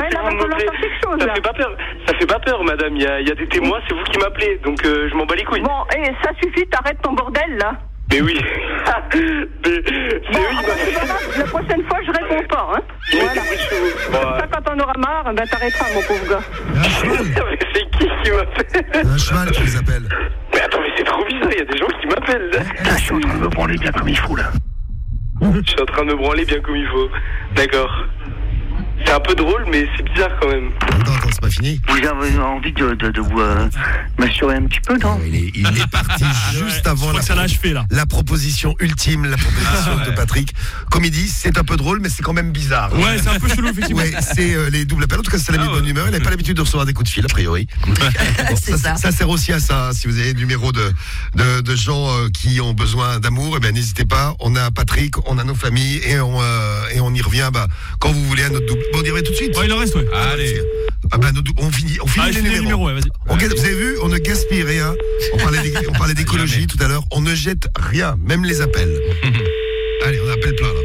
Ça fait pas peur, madame. Il y a des témoins, c'est vous qui m'appelez, donc je m'en bats les couilles. Bon, et ça suffit, t'arrêtes ton bordel, là. Mais oui. Mais c'est la prochaine fois, je réponds pas, hein. Voilà. Ça, quand on aura marre, ben t'arrêteras, mon pauvre gars. C'est qui m'appelle? Un cheval qui les appelle. Mais attends, mais c'est trop bizarre, il y a des gens qui m'appellent, là. Je suis en train de me branler bien comme il faut, là. Je suis en train de me branler bien comme il faut. D'accord. C'est un peu drôle, mais c'est bizarre quand même. Attends, c'est pas fini. Vous avez envie de vous m'assurer un petit peu, non? Il est parti juste avant la proposition ultime, la proposition de Patrick. Comme il dit, c'est un peu drôle, mais c'est quand même bizarre. Ouais, c'est un peu chelou, effectivement. Ouais, c'est les doubles appels. En tout cas, ça l'a mis de bonne humeur. Il n'avait pas l'habitude de recevoir des coups de fil, a priori. Ça sert aussi à ça. Si vous avez des numéros de gens qui ont besoin d'amour, eh bien, n'hésitez pas. On a Patrick, on a nos familles et on y revient quand vous voulez à notre double. Bon, on dirait tout de suite. Ouais, il en reste, ouais. Allez. On finit les numéros. Ouais, vas-y. Vous avez vu, on ne gaspille rien. On parlait d'écologie tout à l'heure. On ne jette rien, même les appels. Allez, on appelle plein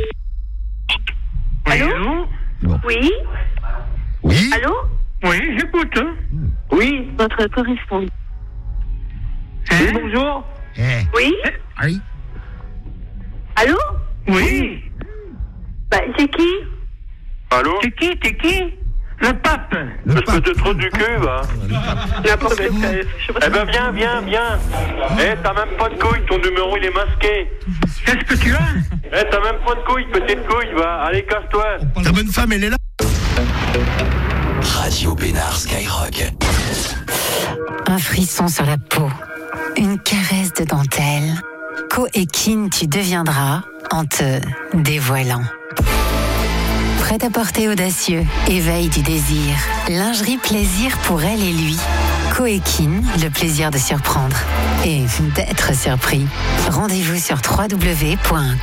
là. Allô? Bon. Oui? Oui? Allô? Oui, j'écoute. Oui? Votre correspondant. Oui, bonjour. Oui? Oui? Allô? Oui. Bah, c'est qui? Allô? T'es qui? Le pape. Espèce de trou du cul, va. N'importe quoi. Eh ben, viens. Eh, t'as même pas de couilles, ton numéro il est masqué. Qu'est-ce que tu as? Eh, t'as même pas de couilles, petite couille, va. Allez, casse-toi. Ta bonne femme, elle est là. Radio Pénard Skyrock. Un frisson sur la peau, une caresse de dentelle. Coéquine, tu deviendras en te dévoilant. Prêt-à-porter audacieux, éveil du désir. Lingerie plaisir pour elle et lui. Coéquine, le plaisir de surprendre et d'être surpris. Rendez-vous sur www.coéquine.com.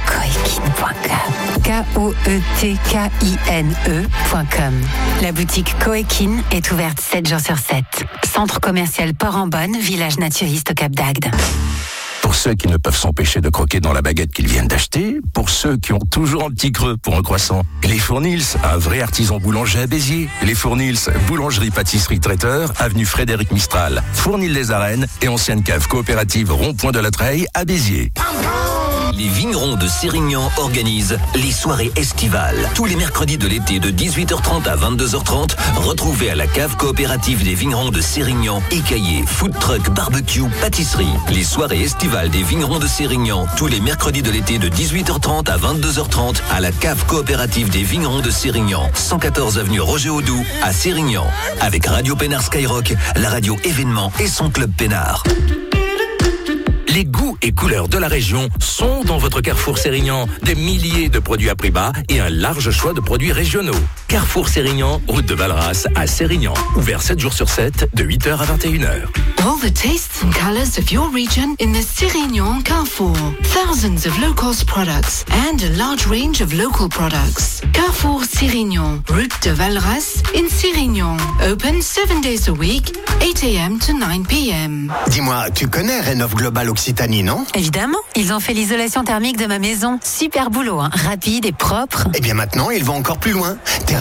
Koetkine.com. La boutique Coéquine est ouverte 7 jours sur 7. Centre commercial Port-en-Bonne, village naturiste au Cap d'Agde. Pour ceux qui ne peuvent s'empêcher de croquer dans la baguette qu'ils viennent d'acheter, pour ceux qui ont toujours un petit creux pour un croissant, les Fournils, un vrai artisan boulanger à Béziers. Les Fournils, boulangerie, pâtisserie, traiteur, avenue Frédéric Mistral, Fournil-les-Arènes et ancienne cave coopérative Rond-Point de la Treille à Béziers. Les Vignerons de Sérignan organisent les soirées estivales. Tous les mercredis de l'été de 18h30 à 22h30, retrouvez à la cave coopérative des Vignerons de Sérignan, écaillés, food truck, barbecue, pâtisserie. Les soirées estivales des Vignerons de Sérignan, tous les mercredis de l'été de 18h30 à 22h30 à la cave coopérative des Vignerons de Sérignan, 114 avenue Roger Audoux à Sérignan. Avec Radio Pénard Skyrock, la radio événement et son club Pénard. Les goûts et couleurs de la région sont dans votre Carrefour Sérignan. Des milliers de produits à prix bas et un large choix de produits régionaux. Carrefour Sérignan, route de Valras à Sérignan. Ouvert 7 jours sur 7, de 8h à 21h. All the tastes and colors of your region in the Sérignan Carrefour. Thousands of low-cost products and a large range of local products. Carrefour Sérignan, route de Valras in Sérignan. Open 7 days a week, 8 a.m. to 9 p.m. Dis-moi, tu connais Rénov Global Occitanie, non? Évidemment, ils ont fait l'isolation thermique de ma maison. Super boulot, hein. Rapide et propre. Eh bien maintenant, ils vont encore plus loin.